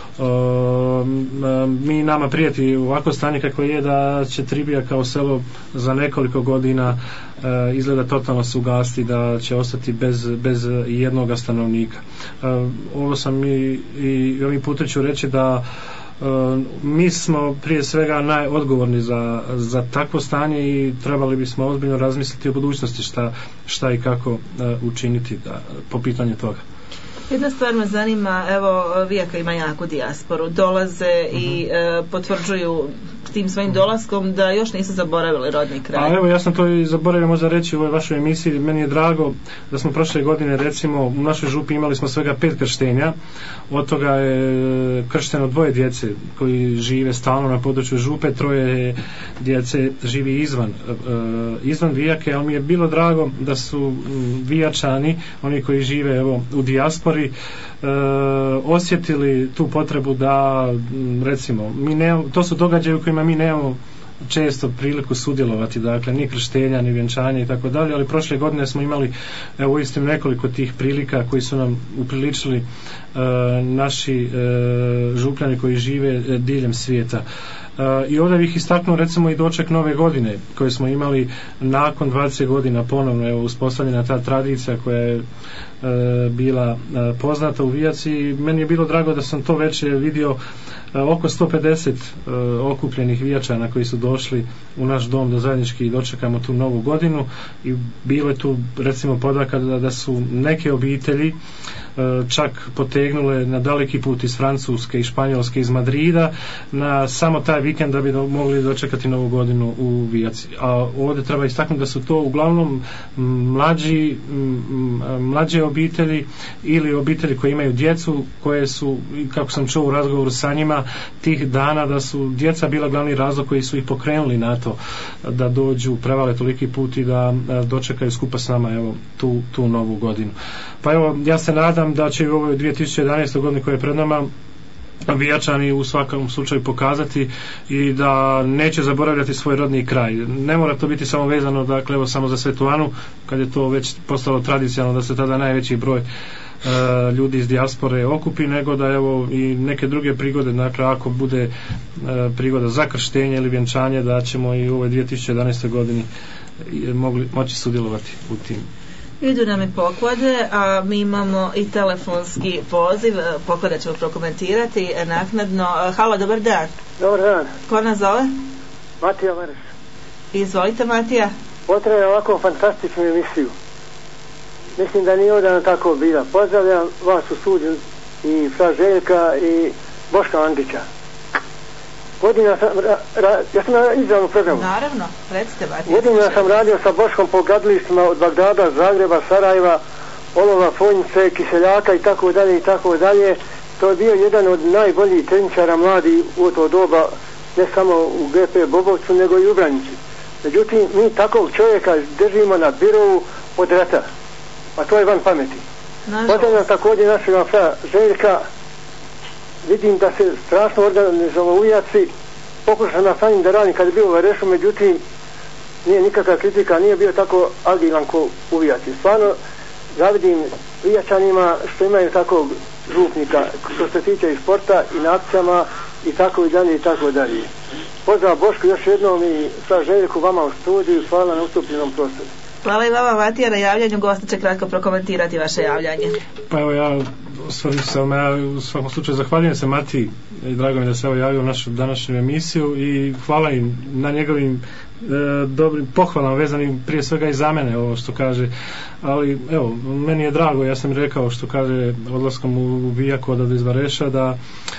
Nama prijeti ovako stanje kako je da će Tribija kao selo za nekoliko godina izgleda totalno se ugasiti, da će ostati bez jednoga stanovnika. Ovo sam i ovim putem ću reći da mi smo prije svega najodgovorni za takvo stanje i trebali bismo ozbiljno razmisliti o budućnosti šta i kako učiniti po pitanju toga. Jedna stvar me zanima, evo, Vijaka ima jako dijasporu, dolaze i potvrđuju tim svojim dolaskom da još nisu zaboravili rodni kraj. A evo, ja sam to i zaboravio možda reći u ovoj vašoj emisiji. Meni je drago da smo prošle godine recimo u našoj župi imali smo svega 5 krštenja, od toga je kršteno 2 djece koji žive stalno na području župe, 3 djece živi izvan Vijake, ali mi je bilo drago da su Vijačani, oni koji žive evo u dijaspori, osjetili tu potrebu da recimo to su događaje u kojima mi nemamo često priliku sudjelovati, dakle ni krštenja ni vjenčanja i tako dalje, ali prošle godine smo imali evo uistinu nekoliko tih prilika koji su nam upriličili naši župljani koji žive diljem svijeta. I ovdje bih istaknuo recimo i doček Nove godine koje smo imali nakon 20 godina ponovno, evo, uspostavljena ta tradicija koja je bila poznata u Vijaci i meni je bilo drago da sam to već vidio oko 150 okupljenih Vijačana koji su došli u naš dom da zajednički dočekamo tu Novu godinu i bilo je tu recimo podataka da su neke obitelji čak potegnule na daleki put iz Francuske i Španjolske, iz Madrida na samo taj vikend da bi mogli dočekati Novu godinu u Vijaci. A ovdje treba istaknuti da su to uglavnom mlađe obitelji ili obitelji koje imaju djecu koje su, kako sam čuo u razgovoru sa njima tih dana, da su djeca bila glavni razlog koji su ih pokrenuli na to da dođu, prevale toliki put i da dočekaju skupa s nama evo tu Novu godinu. Pa evo, ja se nadam da će u ovoj 2011. godini koja je pred nama Vijačani u svakom slučaju pokazati i da neće zaboravljati svoj rodni kraj. Ne mora to biti samo vezano, dakle, evo, samo za Svetu Anu, kad je to već postalo tradicionalno da se tada najveći broj ljudi iz dijaspore okupi, nego da evo i neke druge prigode, dakle ako bude prigoda za krštenje ili vjenčanje, da ćemo i u ovoj 2011. godini moći sudjelovati u tim. Idu nam i poklade, a mi imamo i telefonski poziv, poklade ćemo prokomentirati naknadno. Halo, dobar dan. Dobar dan. Ko nas zove? Matija Mares. Izvolite, Matija. Potrebe ovako fantastičnu emisiju. Mislim da nije odavno tako bila. Pozdravljam vas u studiju i fra Željka i Boška Andrića. Godina sam ja sam na izravnom programu. Naravno, recite Matija. Godina sam radio sa Boškom po gradilištima od Bagdada, Zagreba, Sarajeva, Olova, Fonjice, Kiseljaka i tako dalje i tako dalje. To je bio jedan od najboljih tehničara mladi u to doba, ne samo u GP Bobovcu, nego i u Branici. Međutim, mi takvog čovjeka držimo na birovu od rata. a to je van pameti. Pozdravljam također našega fra Željka, vidim da se strašno organizovao ujaci, pokušao na samim da radim kad je bio u Varešu, međutim nije nikakva kritika, nije bio tako agilan ko uvijaci. Stvarno zavidim vijačanima što imaju takvog župnika što se tiče i sporta i na akcijama i tako i dalje i tako dalje. Pozdrav Boško još jednom i sva Željku vama u studiju, hvala na ustupljenom prostoru. Hvala i vama Matija na javljanju, gost će kratko prokomentirati vaše javljanje. Pa evo ja u svakom slučaju zahvaljujem se Matiji i drago mi da se javio u našu današnju emisiju i hvala im na njegovim dobrim pohvalama vezanim prije svega i za mene ovo što kaže, ali evo meni je drago, ja sam rekao što kaže odlaskom u Vijaku odavde iz Vareša da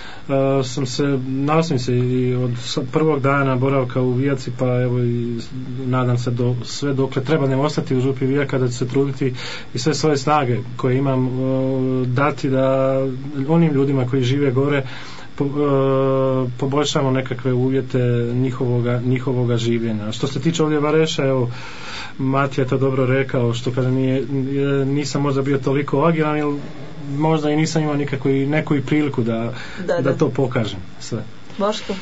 nastojim se i od prvog dana boravka u Vijaci pa evo i nadam se sve dokle treba ne ostati u župi Vijaka da ću se truditi i sve svoje snage koje imam dati da onim ljudima koji žive gore poboljšamo nekakve uvjete njihovoga življenja. Što se tiče ovdje Vareša, evo Matija je to dobro rekao, što kada nisam možda bio toliko agilan ili možda i nisam imao neku priliku da to pokažem sve. Boško?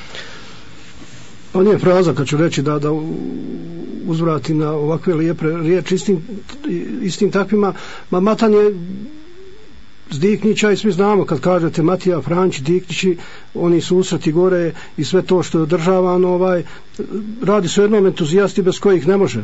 Pa nije fraza kad ću reći da uzvratim na ovakve lijepe riječi istim takvima, Matan je s Diknića i svi znamo kad kažete Matija, Franči, Diknići, oni susreti gore i sve to što je održavano, radi se o jednom entuzijasti bez kojih ne može.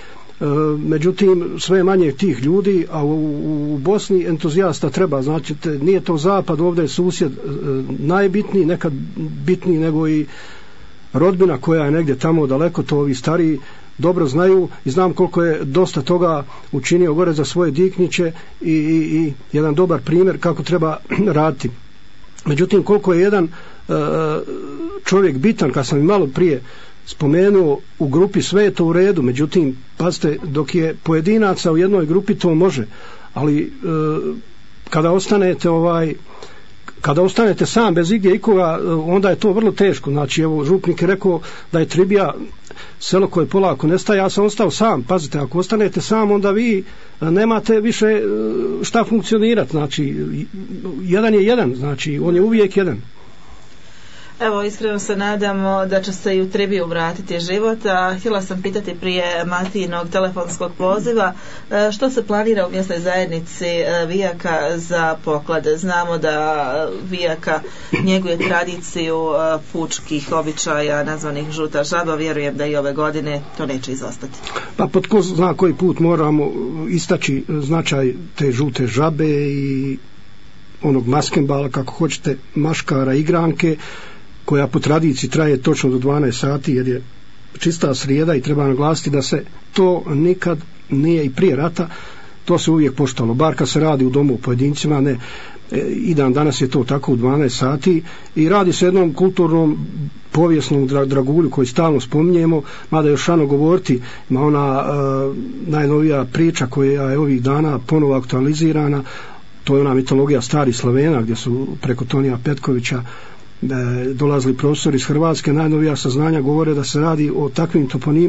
Međutim, sve manje tih ljudi, a u Bosni entuzijasta treba, znači nije to zapad, ovdje je susjed najbitniji, nekad bitniji nego i rodbina koja je negdje tamo daleko, to ovi stariji dobro znaju i znam koliko je dosta toga učinio gore za svoje Dikniće i jedan dobar primjer kako treba raditi. Međutim, koliko je jedan čovjek bitan, kad sam i malo prije spomenuo, u grupi sve je to u redu, međutim, pazite, dok je pojedinaca u jednoj grupi to može, ali kada ostanete sam bez igdje ikoga, onda je to vrlo teško. Znači, evo, župnik je rekao da je Tribija selo koje polako nestaje, ja sam ostao sam. Pazite, ako ostanete sam, onda vi nemate više šta funkcionirati. Znači, jedan je jedan, znači, on je uvijek jedan. Evo, iskreno se nadamo da će se i u Tribiju vratiti život, a htjela sam pitati prije Matijinog telefonskog poziva što se planira u mjesnoj zajednici Vijaka za poklade. Znamo da Vijaka njeguje tradiciju pučkih običaja nazvanih žuta žaba, vjerujem da i ove godine to neće izostati. Pa pod ko zna koji put moramo istaći značaj te žute žabe i onog maskembala, kako hoćete, maškara, igranke, koja po tradiciji traje točno do 12 sati jer je čista srijeda i treba naglasiti da se to nikad nije i prije rata, to se uvijek poštalo, bar kad se radi u domu pojedincima, ne i danas je to tako u 12 sati i radi se jednom kulturnom povijesnom dragulju koji stalno spominjemo, mada još rano govoriti, ima ona najnovija priča koja je ovih dana ponovo aktualizirana, to je ona mitologija starih Slavena gdje su preko Tonija Petkovića dolazili profesori iz Hrvatske. Najnovija saznanja govore da se radi o takvim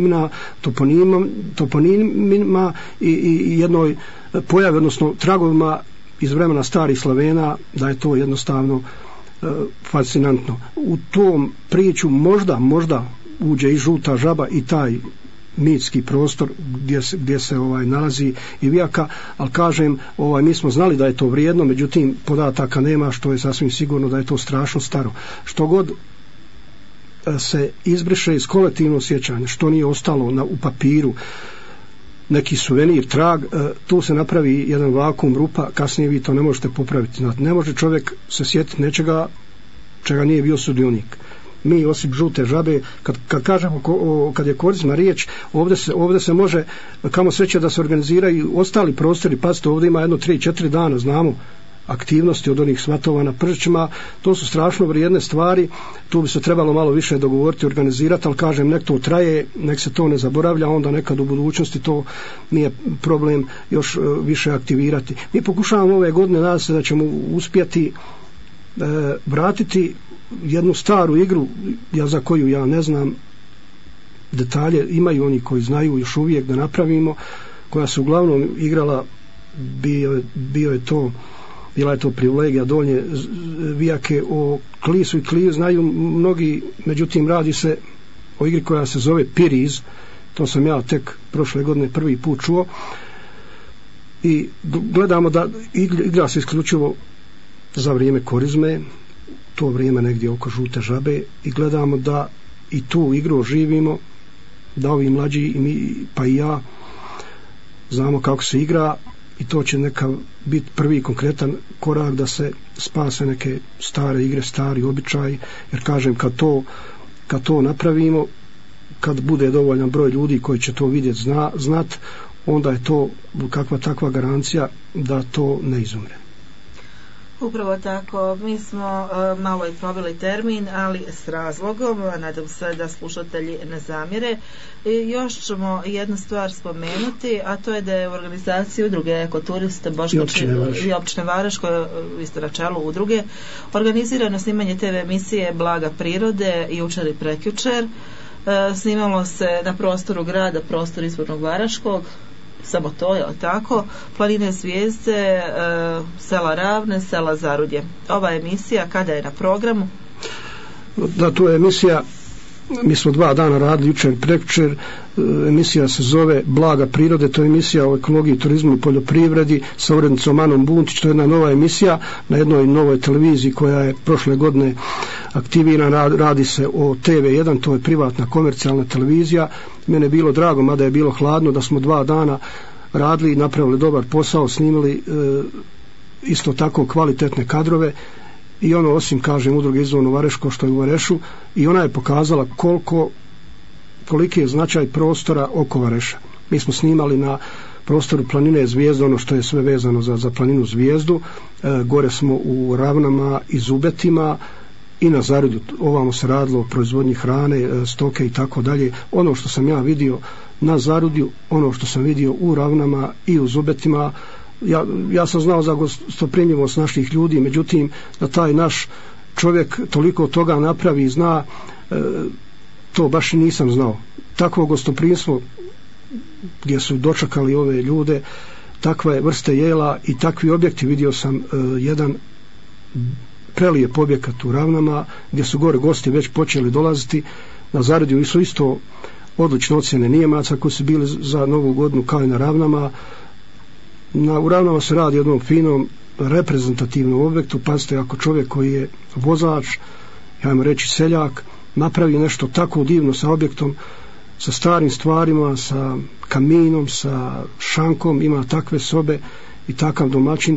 toponimima i jednoj pojavi, odnosno tragovima iz vremena starih Slavena, da je to jednostavno fascinantno. U tom priču možda uđe i žuta žaba i taj mitski prostor gdje se nalazi i Vijaka, ali kažem, mi smo znali da je to vrijedno, međutim podataka nema, što je sasvim sigurno da je to strašno staro. Što god se izbriše iz kolektivnog sjećanja, što nije ostalo u papiru, neki suvenir, trag, tu se napravi jedan vakuum, rupa, kasnije vi to ne možete popraviti. Ne može čovjek se sjetiti nečega čega nije bio sudionik. Mi osim žute žabe, kad kažemo kad je korisna riječ, ovdje se može, kamo sreće da se organiziraju ostali prostori, pazite, ovdje ima jedno 3-4 dana, znamo aktivnosti od onih svatova na Pržićima, to su strašno vrijedne stvari, tu bi se trebalo malo više dogovoriti, organizirati, ali kažem, nek to traje, nek se to ne zaboravlja, onda nekad u budućnosti to nije problem još više aktivirati. Mi pokušavamo ove godine, nadam se da ćemo uspjeti vratiti jednu staru igru, za koju ja ne znam detalje, imaju oni koji znaju još uvijek da napravimo, koja se uglavnom igrala bila je to privilegija. Donje Vijake o Klisu i Kliju znaju mnogi, međutim radi se o igri koja se zove Piriz. To sam ja tek prošle godine prvi put čuo i gledamo da igra se isključivo za vrijeme korizme, to vrijeme negdje oko žute žabe, i gledamo da i tu igru oživimo, da ovi mlađi i mi, pa i ja, znamo kako se igra, i to će neka biti prvi konkretan korak da se spase neke stare igre, stari običaji, jer kažem kad to napravimo, kad bude dovoljan broj ljudi koji će to vidjeti, znat, onda je to kakva takva garancija da to ne izumre. Upravo tako, mi smo malo i probili termin, ali s razlogom, nadam se da slušatelji ne zamjere. I još ćemo jednu stvar spomenuti, a to je da je u organizaciji udruge Ekoturiste i općine Varaš, koja vi ste na čelu udruge, organizirano snimanje TV emisije Blaga prirode jučer i prekjučer. Snimalo se na prostoru grada, prostor izvornog Varaškog, samo to je tako, planine Zvijezde, sela Ravne, sela Zarudje. Ova emisija kada je na programu? Da, to je emisija, mi smo 2 dana radili, jučer i prekjučer. Emisija se zove Blaga prirode, to je emisija o ekologiji, turizmu i poljoprivredi sa urednicom Anom Buntić. To je jedna nova emisija na jednoj novoj televiziji koja je prošle godine aktivirana. Radi se o TV1, to je privatna komercijalna televizija. Mene je bilo drago, mada je bilo hladno, da smo 2 dana radili i napravili dobar posao, snimili isto tako kvalitetne kadrove, i ono, osim kažem udruge izvorno Vareško što je u Varešu, i ona je pokazala koliki je značaj prostora oko Vareša. Mi smo snimali na prostoru planine Zvijezde, ono što je sve vezano za planinu Zvijezdu, gore smo u Ravnama i Zubetima i na Zarudju. Ovamo se radilo o proizvodnji hrane, stoke i tako dalje. Ono što sam ja vidio na Zarudju, ono što sam vidio u Ravnama i u Zubetima, ja sam znao za gostoprimljivost naših ljudi, međutim da taj naš čovjek toliko toga napravi i zna, to baš i nisam znao. Takvo gostoprimstvo gdje su dočekali ove ljude, takve vrste jela i takvi objekti. Vidio sam jedan prelijep objekat u Ravnama gdje su gore gosti već počeli dolaziti. Na Zarudju su isto odlične ocjene Nijemaca koji su bili za Novu godinu kao i na Ravnama. U Ravnama se radi o jednom finom reprezentativnom objektu. Pazite, ako čovjek koji je vozač, ajmo reći seljak, napravi nešto tako divno sa objektom, sa starim stvarima, sa kaminom, sa šankom, ima takve sobe i takav domaćin,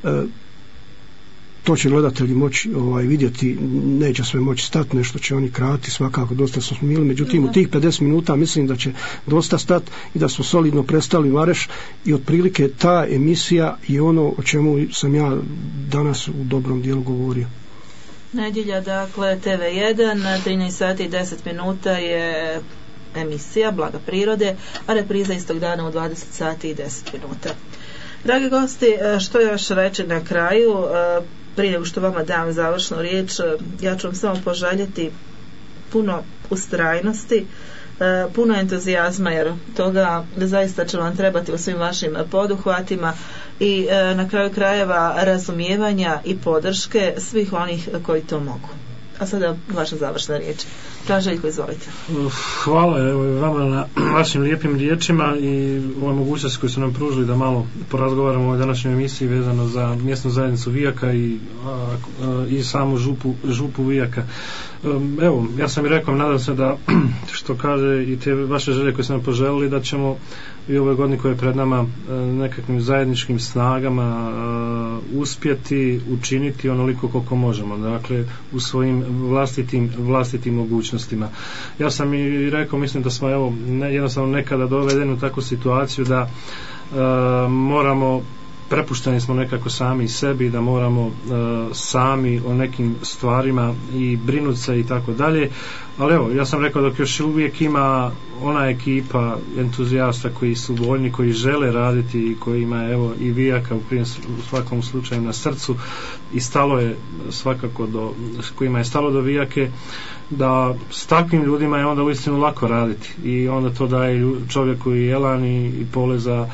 to će gledatelji moći vidjeti, neće sve moći stati, nešto će oni krati, svakako dosta smo smili, međutim u tih 50 minuta mislim da će dosta stati i da smo solidno predstavili Vareš, i otprilike ta emisija je ono o čemu sam ja danas u dobrom dijelu govorio. Nedjelja, dakle, TV1 na 13 sati i 10 minuta je emisija Blaga prirode, a repriza istog dana u 20 sati i 10 minuta. Dragi gosti, što još reći na kraju? Prije nego što vama dam završnu riječ, ja ću vam samo poželjeti puno ustrajnosti, puno entuzijazma, jer toga zaista će vam trebati u svim vašim poduhvatima, i na kraju krajeva razumijevanja i podrške svih onih koji to mogu. A sada vaša završna riječ. Željko, izvolite. Hvala vama na vašim lijepim riječima i ovoj mogućnosti koju su nam pružili da malo porazgovaramo o ovoj današnjoj emisiji vezano za mjesnu zajednicu Vijaka i samu župu Vijaka. Evo, ja sam i rekao, nadam se da, što kaže i te vaše želje koje su nam poželili, da ćemo i ove godine koje je pred nama nekakvim zajedničkim snagama uspjeti učiniti onoliko koliko možemo, dakle u svojim vlastitim mogućnostima. Ja sam i rekao, mislim da smo jednostavno nekada dovedeni u takvu situaciju da moramo, prepušteni smo nekako sami sebi, da moramo sami o nekim stvarima i brinuti se i tako dalje, ali evo, ja sam rekao dok još uvijek ima ona ekipa entuzijasta koji su voljni, koji žele raditi i kojima je evo i Vijaka u svakom slučaju na srcu i stalo je svakako kojima je stalo do Vijake, da s takvim ljudima je onda uistinu lako raditi i onda to daje čovjeku i elan i pole za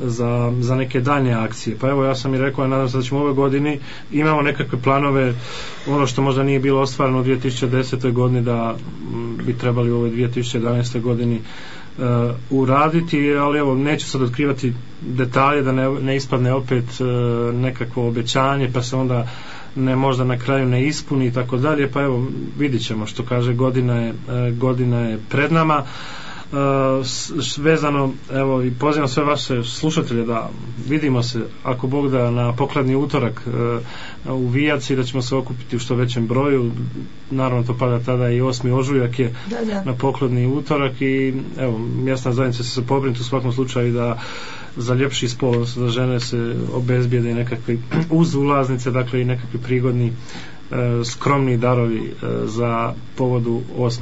za neke daljnje akcije. Pa evo, ja sam i rekao, nadam se da ćemo ove godini, imamo nekakve planove, ono što možda nije bilo ostvareno u 2010. godini da bi trebali u ovoj 2011. godini uraditi, ali evo, neću sad otkrivati detalje da ne ispadne opet nekakvo obećanje pa se onda možda na kraju ne ispuni i tako dalje, pa evo, vidit ćemo, što kaže, godina je pred nama. Vezano, evo, i pozivam sve vaše slušatelje da vidimo se, ako Bog da, na pokladni utorak u Vijaci, da ćemo se okupiti u što većem broju. Naravno, to pada tada i 8. ožujak je na pokladni utorak i evo, mjesna zajednica će se pobrinuti u svakom slučaju da za ljepši spol, za žene se obezbijede i nekakve uz ulaznice, dakle i nekakvi prigodni skromni darovi za povodu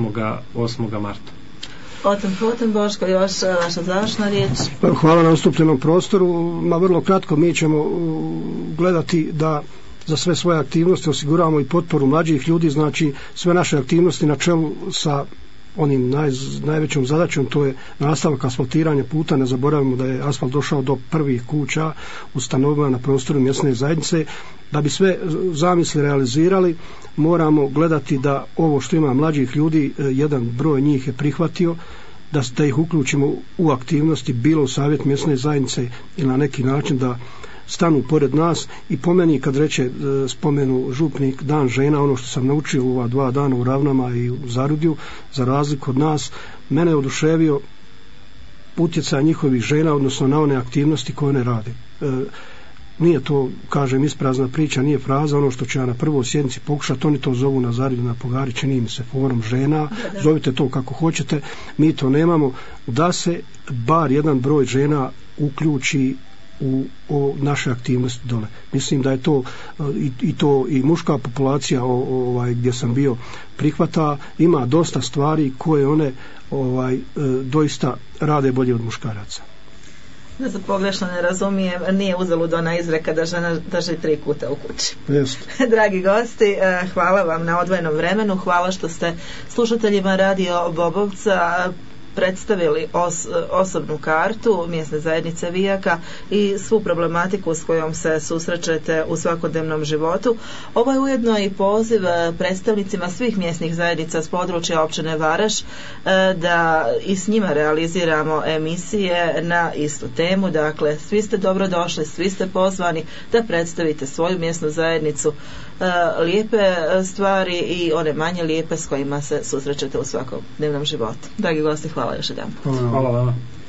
8. marta. Potom Boško, još vaša završna riječ. Hvala na ustupljenom prostoru. Vrlo kratko, mi ćemo gledati da za sve svoje aktivnosti osiguramo i potporu mlađih ljudi, znači sve naše aktivnosti na čelu sa onim najvećom zadaćom, to je nastavak asfaltiranja puta. Ne zaboravimo da je asfalt došao do prvih kuća ustanovljena na prostoru mjesne zajednice. Da bi sve zamisli realizirali, moramo gledati da ovo što ima mlađih ljudi, jedan broj njih je prihvatio da ih uključimo u aktivnosti, bilo u savjet mjesne zajednice ili na neki način da stanu pored nas. I po meni, kad spomenu župnik Dan žena, ono što sam naučio u ova 2 dana u Ravnama i u Zarudju, za razliku od nas, mene je oduševio utjecaj njihovih žena, odnosno na one aktivnosti koje one rade. Nije to, kažem, isprazna priča, nije fraza, ono što ću ja na prvoj sjednici pokušati, oni to zovu na Zariju, na Pogari, čini mi se forum žena, zovite to kako hoćete, mi to nemamo, da se bar jedan broj žena uključi u naše aktivnosti dole. Mislim da je to i muška populacija gdje sam bio prihvata, ima dosta stvari koje one doista rade bolje od muškaraca. Da se pogrešno ne razumijem, nije uzalud ona izreka da žena drži 3 kuta u kući. Dragi gosti, hvala vam na odvojenom vremenu, hvala što ste slušateljima Radio Bobovca predstavili osobnu kartu mjesne zajednice Vijaka i svu problematiku s kojom se susrećete u svakodnevnom životu. Ovo je ujedno i poziv predstavnicima svih mjesnih zajednica s područja općine Varaš da i s njima realiziramo emisije na istu temu. Dakle, svi ste dobrodošli, svi ste pozvani da predstavite svoju mjesnu zajednicu, lijepe stvari i one manje lijepe s kojima se susrećete u svakodnevnom životu. Dragi gosti, hvala još jedan. Hvala vam.